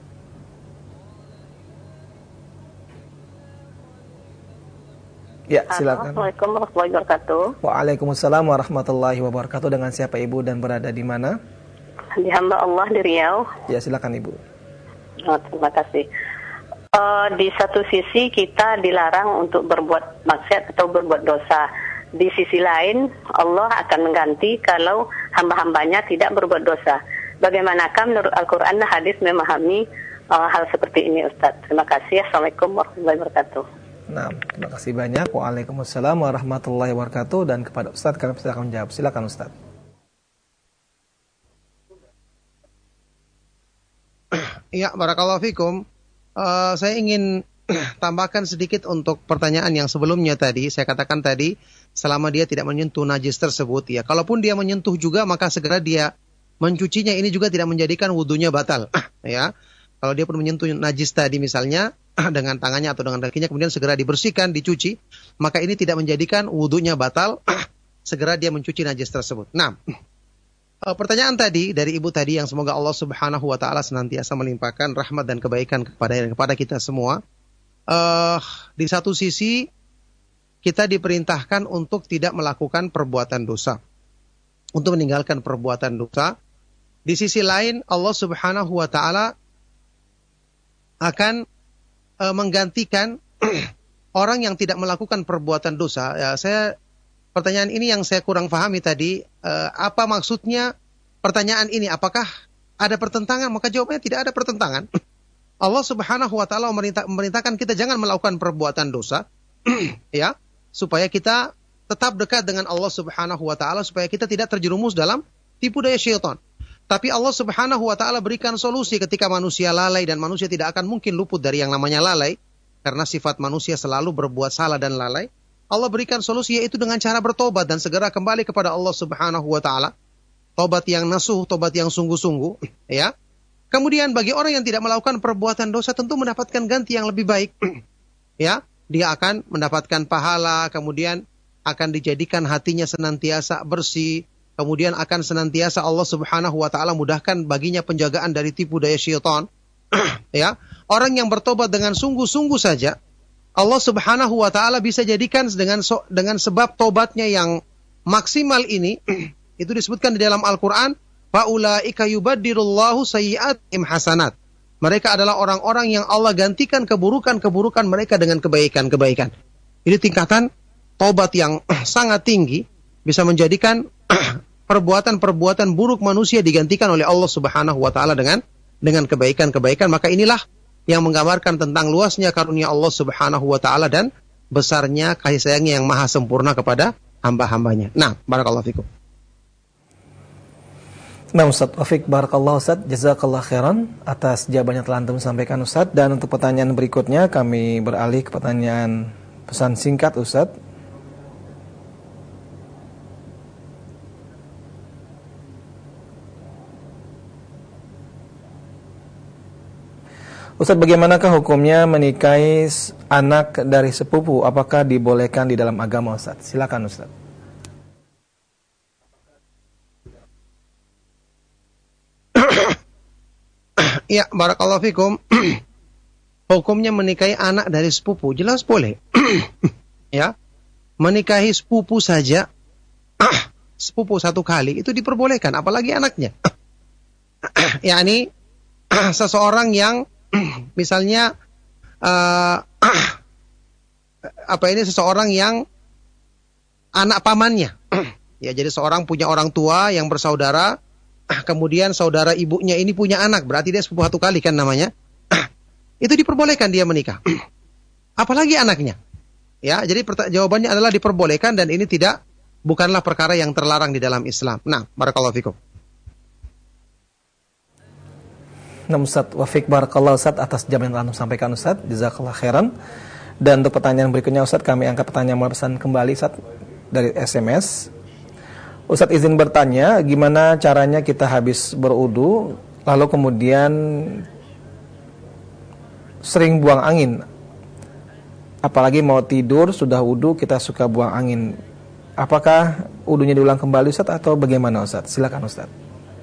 Ya, silakan. Assalamualaikum warahmatullahi wabarakatuh. Waalaikumsalam warahmatullahi wabarakatuh. Dengan siapa Ibu dan berada di mana? Di hamba Allah di Riau. Ya, silakan Ibu. Oh, terima kasih. Di satu sisi kita dilarang untuk berbuat maksiat atau berbuat dosa. Di sisi lain Allah akan mengganti kalau hamba-hambanya tidak berbuat dosa. Bagaimanakah menurut Al-Quran dan hadis memahami hal seperti ini Ustaz? Terima kasih. Assalamualaikum warahmatullahi wabarakatuh. Nah, terima kasih banyak. Waalaikumsalam warahmatullahi wabarakatuh. Dan kepada Ustaz kami silakan menjawab. Silakan Ustaz. Ya, barakallahu fikum. Saya ingin tambahkan sedikit untuk pertanyaan yang sebelumnya tadi. Saya katakan tadi, selama dia tidak menyentuh najis tersebut, ya, kalaupun dia menyentuh juga, maka segera dia mencucinya. Ini juga tidak menjadikan wudunya batal. Ya, kalau dia pun menyentuh najis tadi misalnya dengan tangannya atau dengan kakinya, kemudian segera dibersihkan, dicuci, maka ini tidak menjadikan wudunya batal. Segera dia mencuci najis tersebut. Nah, pertanyaan tadi dari ibu tadi yang semoga Allah Subhanahu wa taala senantiasa melimpahkan rahmat dan kebaikan kepada kita semua. Di satu sisi kita diperintahkan untuk tidak melakukan perbuatan dosa, untuk meninggalkan perbuatan dosa. Di sisi lain Allah Subhanahu wa taala akan menggantikan orang yang tidak melakukan perbuatan dosa. Pertanyaan ini yang saya kurang pahami tadi, apa maksudnya pertanyaan ini? Apakah ada pertentangan? Maka jawabannya tidak ada pertentangan. Allah Subhanahu wa taala memerintahkan kita jangan melakukan perbuatan dosa, ya, supaya kita tetap dekat dengan Allah Subhanahu wa taala, supaya kita tidak terjerumus dalam tipu daya syaitan. Tapi Allah Subhanahu wa taala berikan solusi ketika manusia lalai, dan manusia tidak akan mungkin luput dari yang namanya lalai. karena sifat manusia selalu berbuat salah dan lalai. Allah berikan solusi yaitu dengan cara bertobat dan segera kembali kepada Allah Subhanahu wa taala. Tobat yang nasuh, tobat yang sungguh-sungguh, ya. Kemudian bagi orang yang tidak melakukan perbuatan dosa tentu mendapatkan ganti yang lebih baik. Ya, dia akan mendapatkan pahala, kemudian akan dijadikan hatinya senantiasa bersih, kemudian akan senantiasa Allah Subhanahu wa taala mudahkan baginya penjagaan dari tipu daya syaitan. Ya, orang yang bertobat dengan sungguh-sungguh saja, Allah Subhanahu wa taala bisa jadikan dengan sebab tobatnya yang maksimal ini itu disebutkan di dalam Al-Qur'an, faulaika yubaddilullahu sayyi'atihim hasanat. Mereka adalah orang-orang yang Allah gantikan keburukan-keburukan mereka dengan kebaikan-kebaikan. Ini tingkatan tobat yang sangat tinggi, bisa menjadikan perbuatan-perbuatan buruk manusia digantikan oleh Allah Subhanahu wa taala dengan kebaikan-kebaikan. Maka inilah yang menggambarkan tentang luasnya karunia Allah Subhanahu wa taala dan besarnya kasih sayangnya yang maha sempurna kepada hamba-hambanya. Nah, barakallahu fikum. Nah, Ustaz Taufik, barakallahu Ustaz, jazakallah khairan atas jawaban yang telah antum sampaikan Ustaz. Dan untuk pertanyaan berikutnya kami beralih ke pertanyaan pesan singkat Ustaz. Ustaz, bagaimanakah hukumnya menikahi anak dari sepupu? Apakah dibolehkan di dalam agama Ustaz? Silakan Ustaz. Ya, barakallahu fikum. Hukumnya menikahi anak dari sepupu, jelas boleh. Ya, menikahi sepupu saja, sepupu satu kali itu diperbolehkan, apalagi anaknya. Yani seseorang yang misalnya seseorang yang anak pamannya. Ya, jadi seorang punya orang tua yang bersaudara, kemudian saudara ibunya ini punya anak, berarti dia sepupu satu kali kan namanya. Itu diperbolehkan dia menikah. Apalagi anaknya. Ya, jadi jawabannya adalah diperbolehkan dan ini bukanlah perkara yang terlarang di dalam Islam. Nah, barakallahu fikum. Nah, Ustaz Wafik, barakallahu Ustaz atas jawaban yang telah sampaikan Ustaz, jazakallah khairan. Dan untuk pertanyaan berikutnya Ustaz, kami angkat pertanyaan melalui pesan kembali Ustaz dari SMS. Ustaz izin bertanya, gimana caranya kita habis berudu, lalu kemudian sering buang angin? Apalagi mau tidur, sudah wudu, kita suka buang angin. Apakah wudunya diulang kembali Ustaz atau bagaimana Ustaz? Silakan Ustaz.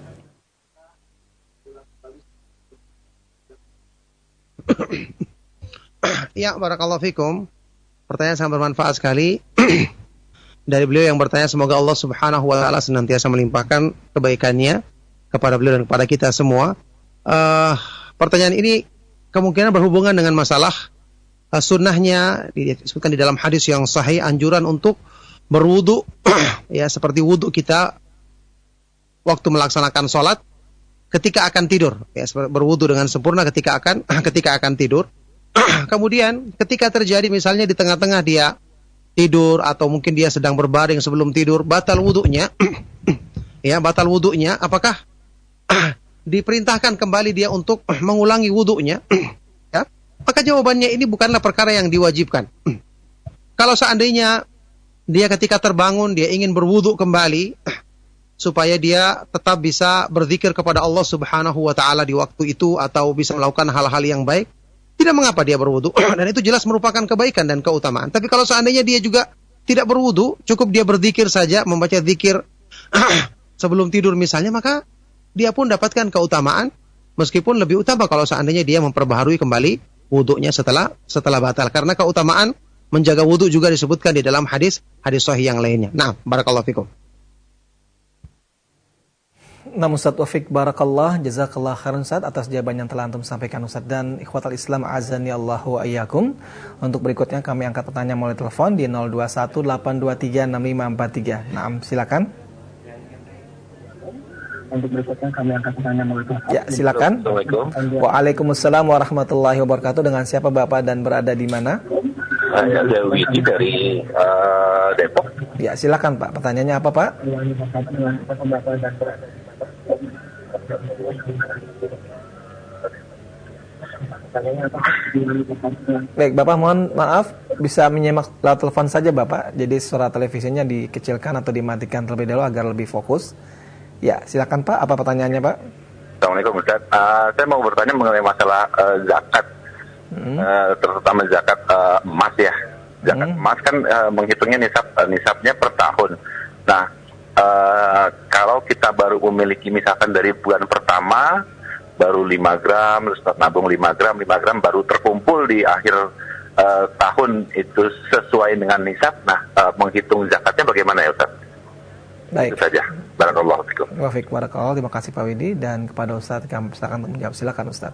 Ya, barakallahu fikum. Pertanyaan sangat bermanfaat sekali. Dari beliau yang bertanya, semoga Allah Subhanahu wa taala senantiasa melimpahkan kebaikannya kepada beliau dan kepada kita semua. Pertanyaan ini kemungkinan berhubungan dengan masalah sunnahnya, disebutkan di dalam hadis yang sahih anjuran untuk berwudu ya, seperti wudu kita waktu melaksanakan sholat ketika akan tidur, ya, berwudu dengan sempurna ketika akan tidur. Kemudian ketika terjadi misalnya di tengah-tengah dia tidur atau mungkin dia sedang berbaring sebelum tidur, batal wudunya. Ya, batal wudunya, apakah diperintahkan kembali dia untuk mengulangi wudunya? Ya, maka jawabannya ini bukanlah perkara yang diwajibkan. Kalau seandainya dia ketika terbangun dia ingin berwudu kembali supaya dia tetap bisa berzikir kepada Allah Subhanahu wa taala di waktu itu atau bisa melakukan hal-hal yang baik, tidak mengapa dia berwudu dan itu jelas merupakan kebaikan dan keutamaan. Tapi kalau seandainya dia juga tidak berwudu, cukup dia berzikir saja, membaca zikir sebelum tidur misalnya, maka dia pun dapatkan keutamaan, meskipun lebih utama kalau seandainya dia memperbaharui kembali wudunya setelah batal, karena keutamaan menjaga wudu juga disebutkan di dalam hadis sahih yang lainnya. Nah, barakallahu fikum. Nah, Ustaz Taufik, barakallah, jazakallah khairan Ustaz atas jawaban yang telah antum sampaikan Ustaz. Dan ikhwatal Islam azani Allahu wa iyyakum. Untuk berikutnya kami angkat pertanyaan melalui telepon di 0218236543. Nah, silakan. Untuk berikutnya kami angkat pertanyaan melalui telepon. Ya, silakan. Waalaikumsalam warahmatullahi wabarakatuh. Dengan siapa Bapak dan berada di mana? Saya Zawidi dari Depok. Ya, silakan Pak. Pertanyaannya apa Pak? pertanyaannya apa? Baik, Bapak mohon maaf, bisa menyimak lewat telepon saja Bapak. Jadi suara televisinya dikecilkan atau dimatikan terlebih dahulu agar lebih fokus. Ya, silakan Pak, apa pertanyaannya Pak? Assalamualaikum Ustaz. Saya mau bertanya mengenai masalah zakat, terutama zakat emas ya. Zakat emas kan menghitungnya nisabnya per tahun. Nah, kalau kita baru memiliki misalkan dari bulan pertama baru 5 gram, terus nabung 5 gram baru terkumpul di akhir tahun itu sesuai dengan nisab. Nah, menghitung zakatnya bagaimana ya Ustaz? Baik. Itu saja. Barakallahu fikum. Wafik barakallahu. Terima kasih Pak Widi, dan kepada Ustaz kami silakan untuk menjawab. Silakan Ustaz.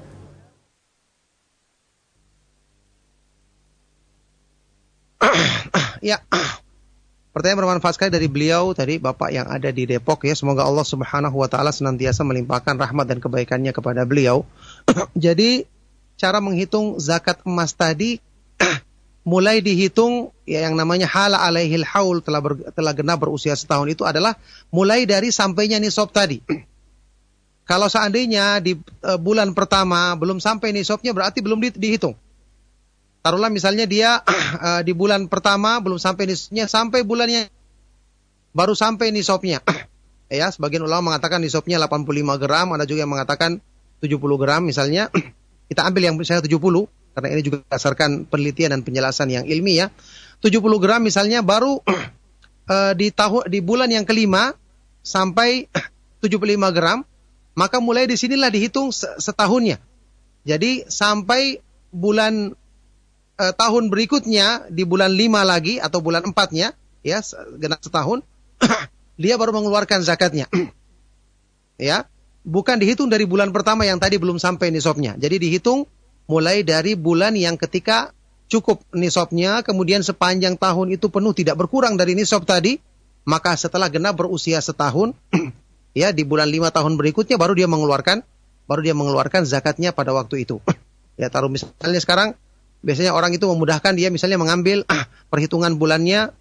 Ya, pertanyaan bermanfaat sekali dari beliau tadi, Bapak yang ada di Depok ya. Semoga Allah Subhanahu wa taala senantiasa melimpahkan rahmat dan kebaikannya kepada beliau. Jadi, cara menghitung zakat emas tadi mulai dihitung ya, yang namanya hala alaihil haul, telah genap berusia setahun, itu adalah mulai dari sampainya nisab tadi. Kalau seandainya di bulan pertama belum sampai nisabnya, berarti belum dihitung. Taruhlah misalnya dia di bulan pertama belum sampai nisabnya, sampai bulannya baru sampai nisabnya. Ya, sebagian ulama mengatakan nisabnya 85 gram, ada juga yang mengatakan 70 gram misalnya. Kita ambil yang misalnya 70, karena ini juga berdasarkan penelitian dan penjelasan yang ilmiah. 70 gram misalnya baru di bulan yang kelima sampai 75 gram, maka mulai di sinilah dihitung setahunnya. Jadi sampai bulan tahun berikutnya, di bulan 5 lagi atau bulan 4-nya, ya, genap setahun, dia baru mengeluarkan zakatnya. Ya, bukan dihitung dari bulan pertama yang tadi belum sampai nisabnya. Jadi dihitung mulai dari bulan yang ketika cukup nisabnya, kemudian sepanjang tahun itu penuh tidak berkurang dari nisab tadi, maka setelah genap berusia setahun, ya, di bulan 5 tahun berikutnya baru dia mengeluarkan zakatnya pada waktu itu. Ya, taruh misalnya sekarang biasanya orang itu memudahkan, dia misalnya mengambil perhitungan bulannya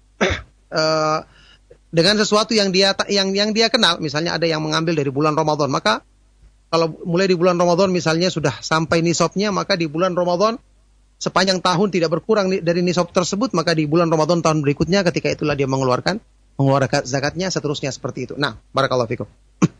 dengan sesuatu yang dia kenal. Misalnya ada yang mengambil dari bulan Ramadan, maka kalau mulai di bulan Ramadan misalnya sudah sampai nisabnya, maka di bulan Ramadan sepanjang tahun tidak berkurang dari nisab tersebut, maka di bulan Ramadan tahun berikutnya ketika itulah dia mengeluarkan zakatnya, seterusnya seperti itu. Nah, barakallahu fikum.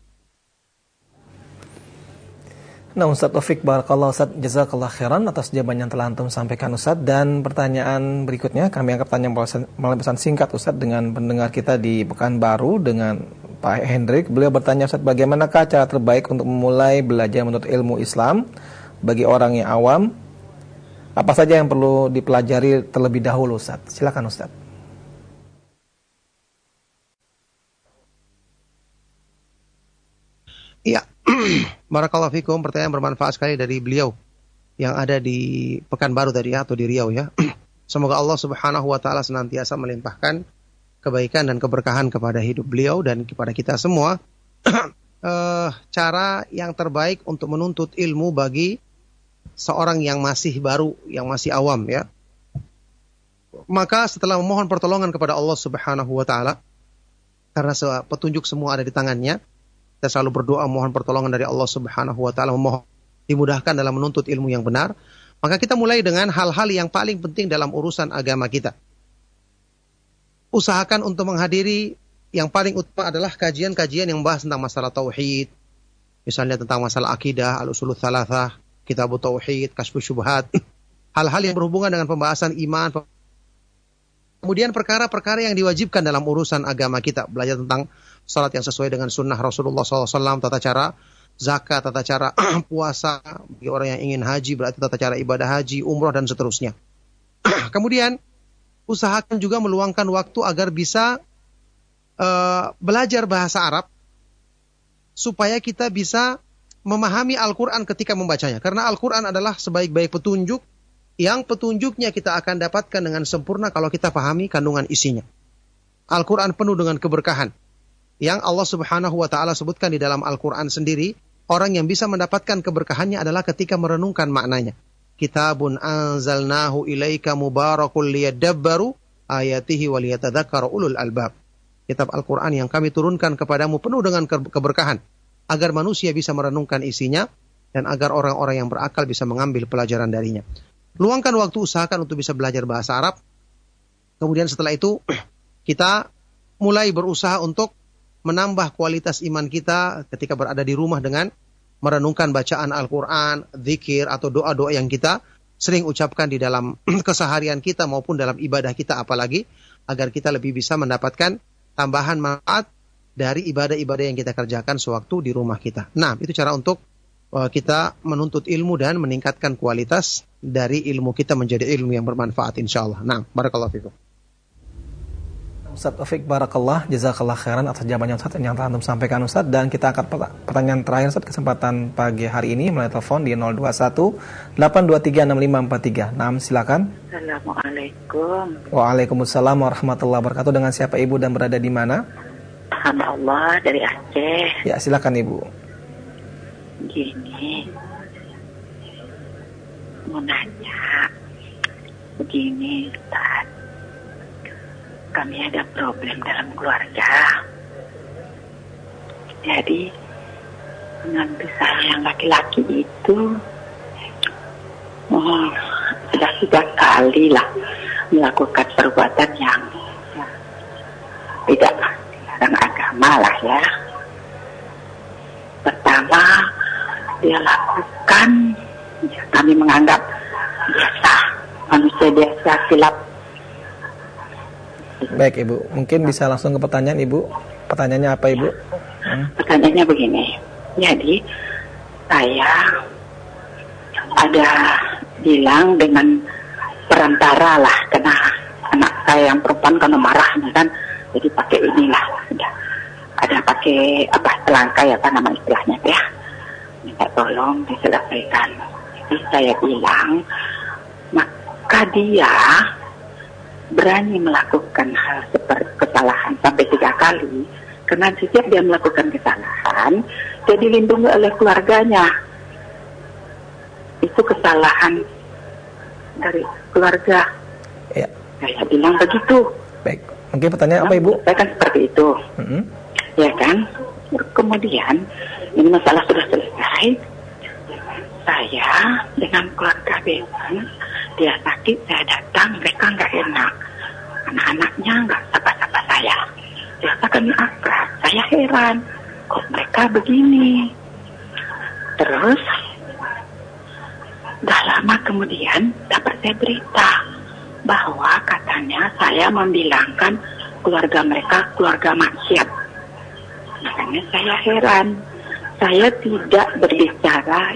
Nah, Ustaz Taufik barakallahu Ustaz, jazakallah khairan atas jawaban yang telah antum sampaikan Ustaz. Dan pertanyaan berikutnya kami angkat tanya melalui pesan singkat Ustaz dengan pendengar kita di Pekanbaru, dengan Pak Hendrik. Beliau bertanya, Ustaz, bagaimanakah cara terbaik untuk memulai belajar menuntut ilmu Islam bagi orang yang awam? Apa saja yang perlu dipelajari terlebih dahulu Ustaz? Silakan Ustaz. Iya. Barakallahu fikum, pertanyaan bermanfaat sekali dari beliau yang ada di Pekanbaru tadi atau di Riau ya. Semoga Allah Subhanahu wa taala senantiasa melimpahkan kebaikan dan keberkahan kepada hidup beliau dan kepada kita semua. Cara yang terbaik untuk menuntut ilmu bagi seorang yang masih baru, yang masih awam ya. Maka setelah memohon pertolongan kepada Allah Subhanahu wa taala, karena petunjuk semua ada di tangannya, kita selalu berdoa mohon pertolongan dari Allah Subhanahu wa taala, memohon dimudahkan dalam menuntut ilmu yang benar. Maka kita mulai dengan hal-hal yang paling penting dalam urusan agama kita. Usahakan untuk menghadiri, yang paling utama adalah kajian-kajian yang membahas tentang masalah tauhid. Misalnya tentang masalah akidah, al-usulul thalathah, kitabut tauhid, kasyfus syubhat. Hal-hal yang berhubungan dengan pembahasan iman. Kemudian perkara-perkara yang diwajibkan dalam urusan agama kita. Belajar tentang salat yang sesuai dengan sunnah Rasulullah SAW, tata cara zakat, tata cara puasa, bagi orang yang ingin haji berarti tata cara ibadah haji, umroh, dan seterusnya. Kemudian usahakan juga meluangkan waktu agar bisa belajar bahasa Arab, supaya kita bisa memahami Al-Quran ketika membacanya. Karena Al-Quran adalah sebaik-baik petunjuk, yang petunjuknya kita akan dapatkan dengan sempurna kalau kita pahami kandungan isinya. Al-Quran penuh dengan keberkahan, yang Allah Subhanahu wa taala sebutkan di dalam Al-Quran sendiri. Orang yang bisa mendapatkan keberkahannya adalah ketika merenungkan maknanya. Kitabun anzalnahu ilaika mubarakul liyadabbaru ayatihi waliyatadzakkaru ulul albab. Kitab Al-Quran yang kami turunkan kepadamu penuh dengan keberkahan, agar manusia bisa merenungkan isinya dan agar orang-orang yang berakal bisa mengambil pelajaran darinya. Luangkan waktu, usahakan untuk bisa belajar bahasa Arab. Kemudian setelah itu kita mulai berusaha untuk menambah kualitas iman kita ketika berada di rumah dengan merenungkan bacaan Al-Quran, zikir atau doa-doa yang kita sering ucapkan di dalam keseharian kita maupun dalam ibadah kita apalagi, agar kita lebih bisa mendapatkan tambahan manfaat dari ibadah-ibadah yang kita kerjakan sewaktu di rumah kita. Nah, itu cara untuk kita menuntut ilmu dan meningkatkan kualitas dari ilmu kita menjadi ilmu yang bermanfaat insyaallah. Nah, barakallahu fikum. Ustaz Taufik barakallah, jazakallah khairan atas jawabannya Ustaz yang telah antum sampaikan Ustaz. Dan kita angkat pertanyaan terakhir Ustaz kesempatan pagi hari ini melalui telepon di 021 823 6543. Nah, silakan. Assalamualaikum. Waalaikumsalam warahmatullahi wabarakatuh. Dengan siapa Ibu dan berada di mana? Hamba Allah dari Aceh. Ya, silakan Ibu. Gini, mau nanya begini Ustaz, kami ada problem dalam keluarga. Jadi menantu saya yang laki-laki itu sudah 3 kali lah melakukan perbuatan yang tidak dilarang agama lah ya. Pertama, dia lakukan, ya, kami menganggap biasa, manusia biasa, silap. Baik Ibu, mungkin bisa langsung ke pertanyaan Ibu. Pertanyaannya apa Ibu? Pertanyaannya begini, jadi saya ada bilang dengan perantara lah, karena anak saya yang perempuan karena marahnya kan, jadi pakai inilah, ada pakai selangkai nama istilahnya ya, minta tolong diselesaikan. Jadi saya bilang, maka dia berani melakukan hal seperti kesalahan sampai 3 kali, karena setiap dia melakukan kesalahan dia dilindungi oleh keluarganya. Itu kesalahan dari keluarga. Ya. Saya bilang begitu. Baik, mungkin pertanyaan apa Ibu? Saya kan seperti itu. Ya kan. Kemudian ini masalah sudah selesai. Saya dengan keluarga besan, dia sakit, saya datang, mereka nggak enak, anak-anaknya nggak sapa-sapa saya. Biasa kami akrab, saya heran, kok mereka begini. Terus, dah lama kemudian dapat saya berita bahwa katanya saya membilangkan keluarga mereka keluarga maksiat. Makanya saya heran. Saya tidak berbicara,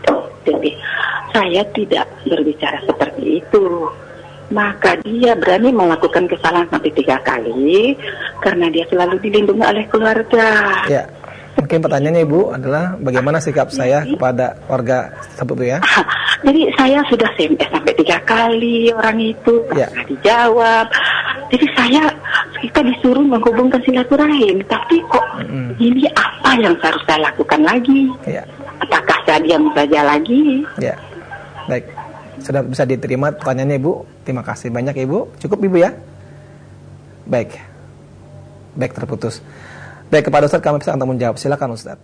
saya tidak berbicara seperti itu. Maka dia berani melakukan kesalahan sampai 3 kali karena dia selalu dilindungi oleh keluarga. Ya, mungkin pertanyaannya Ibu adalah bagaimana sikap saya kepada warga tersebut ya? Jadi saya sudah SMS sampai 3 kali orang itu nggak dijawab. Jadi kita disuruh menghubungkan silaturahim, tapi kok ini apa yang harus saya lakukan lagi? Ya. Apakah saya diam saja lagi? Ya, baik. Sudah bisa diterima pertanyaannya Ibu. Terima kasih banyak Ibu. Cukup Ibu ya? Baik. Baik, terputus. Baik, kepada Ustaz kami bisa untuk menjawab. Silakan Ustaz.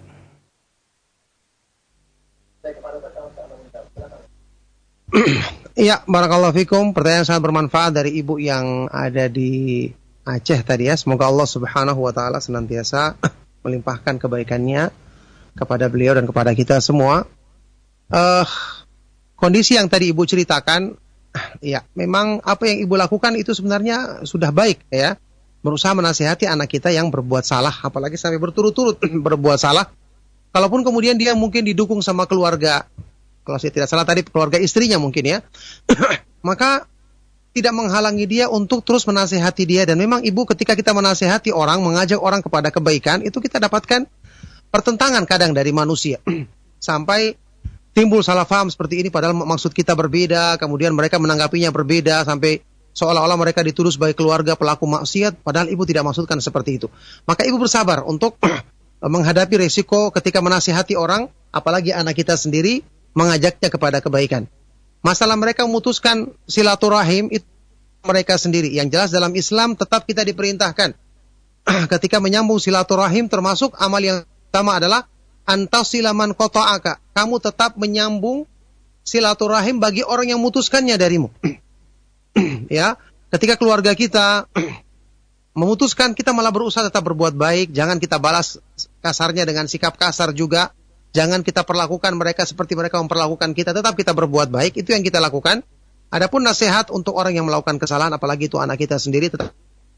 Iya, barakallahu fikum. Pertanyaan sangat bermanfaat dari Ibu yang ada di Aceh tadi ya. Semoga Allah Subhanahu wa taala senantiasa melimpahkan kebaikannya kepada beliau dan kepada kita semua. Kondisi yang tadi Ibu ceritakan, ya, memang apa yang Ibu lakukan itu sebenarnya sudah baik ya. Berusaha menasihati anak kita yang berbuat salah, apalagi sampai berturut-turut berbuat salah. Kalaupun kemudian dia mungkin didukung sama keluarga, kalau saya tidak salah tadi keluarga istrinya mungkin ya, maka tidak menghalangi dia untuk terus menasihati dia. Dan memang Ibu ketika kita menasihati orang, mengajak orang kepada kebaikan, itu kita dapatkan pertentangan kadang dari manusia. Sampai timbul salah paham seperti ini padahal maksud kita berbeda, kemudian mereka menanggapinya berbeda, sampai seolah-olah mereka dituduh sebagai keluarga pelaku maksiat, padahal Ibu tidak maksudkan seperti itu. Maka Ibu bersabar untuk menghadapi resiko ketika menasihati orang, apalagi anak kita sendiri, mengajaknya kepada kebaikan. Masalah mereka memutuskan silaturahim itu mereka sendiri. Yang jelas dalam Islam tetap kita diperintahkan ketika menyambung silaturahim, termasuk amal yang pertama adalah antasila man qata'aka. Kamu tetap menyambung silaturahim bagi orang yang memutuskannya darimu. Ya, ketika keluarga kita memutuskan, kita malah berusaha tetap berbuat baik. Jangan kita balas kasarnya dengan sikap kasar juga. Jangan kita perlakukan mereka seperti mereka memperlakukan kita. Tetap kita berbuat baik. Itu yang kita lakukan. Adapun nasihat untuk orang yang melakukan kesalahan, apalagi itu anak kita sendiri, tetap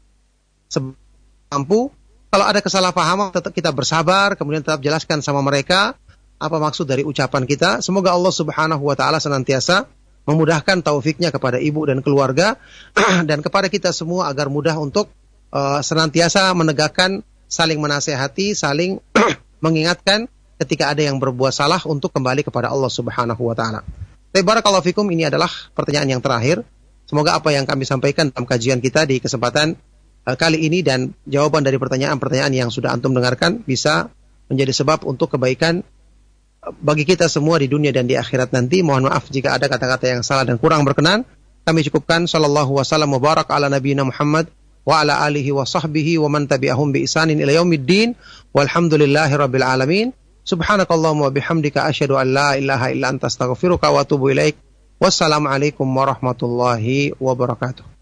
mampu. Kalau ada kesalahpahaman, tetap kita bersabar. Kemudian tetap jelaskan sama mereka apa maksud dari ucapan kita. Semoga Allah Subhanahu wa Ta'ala senantiasa memudahkan taufiknya kepada ibu dan keluarga dan kepada kita semua agar mudah untuk senantiasa menegakkan, saling menasehati, saling mengingatkan ketika ada yang berbuat salah untuk kembali kepada Allah Subhanahu wa Ta'ala. Barakallahu fikum, ini adalah pertanyaan yang terakhir. Semoga apa yang kami sampaikan dalam kajian kita di kesempatan kali ini dan jawaban dari pertanyaan-pertanyaan yang sudah antum dengarkan bisa menjadi sebab untuk kebaikan bagi kita semua di dunia dan di akhirat nanti. Mohon maaf jika ada kata-kata yang salah dan kurang berkenan. Kami cukupkan. Sallallahu wasallam wa barak ala nabiyina Muhammad wa ala alihi wa sahbihi wa man tabi'ahum bi ihsanin ila yaumiddin walhamdulillahi rabbil alamin. Subhanakallahumma wa bihamdika asyhadu an la ilaha illa anta astaghfiruka wa atubu ilaik. Wassalamualaikum warahmatullahi wabarakatuh.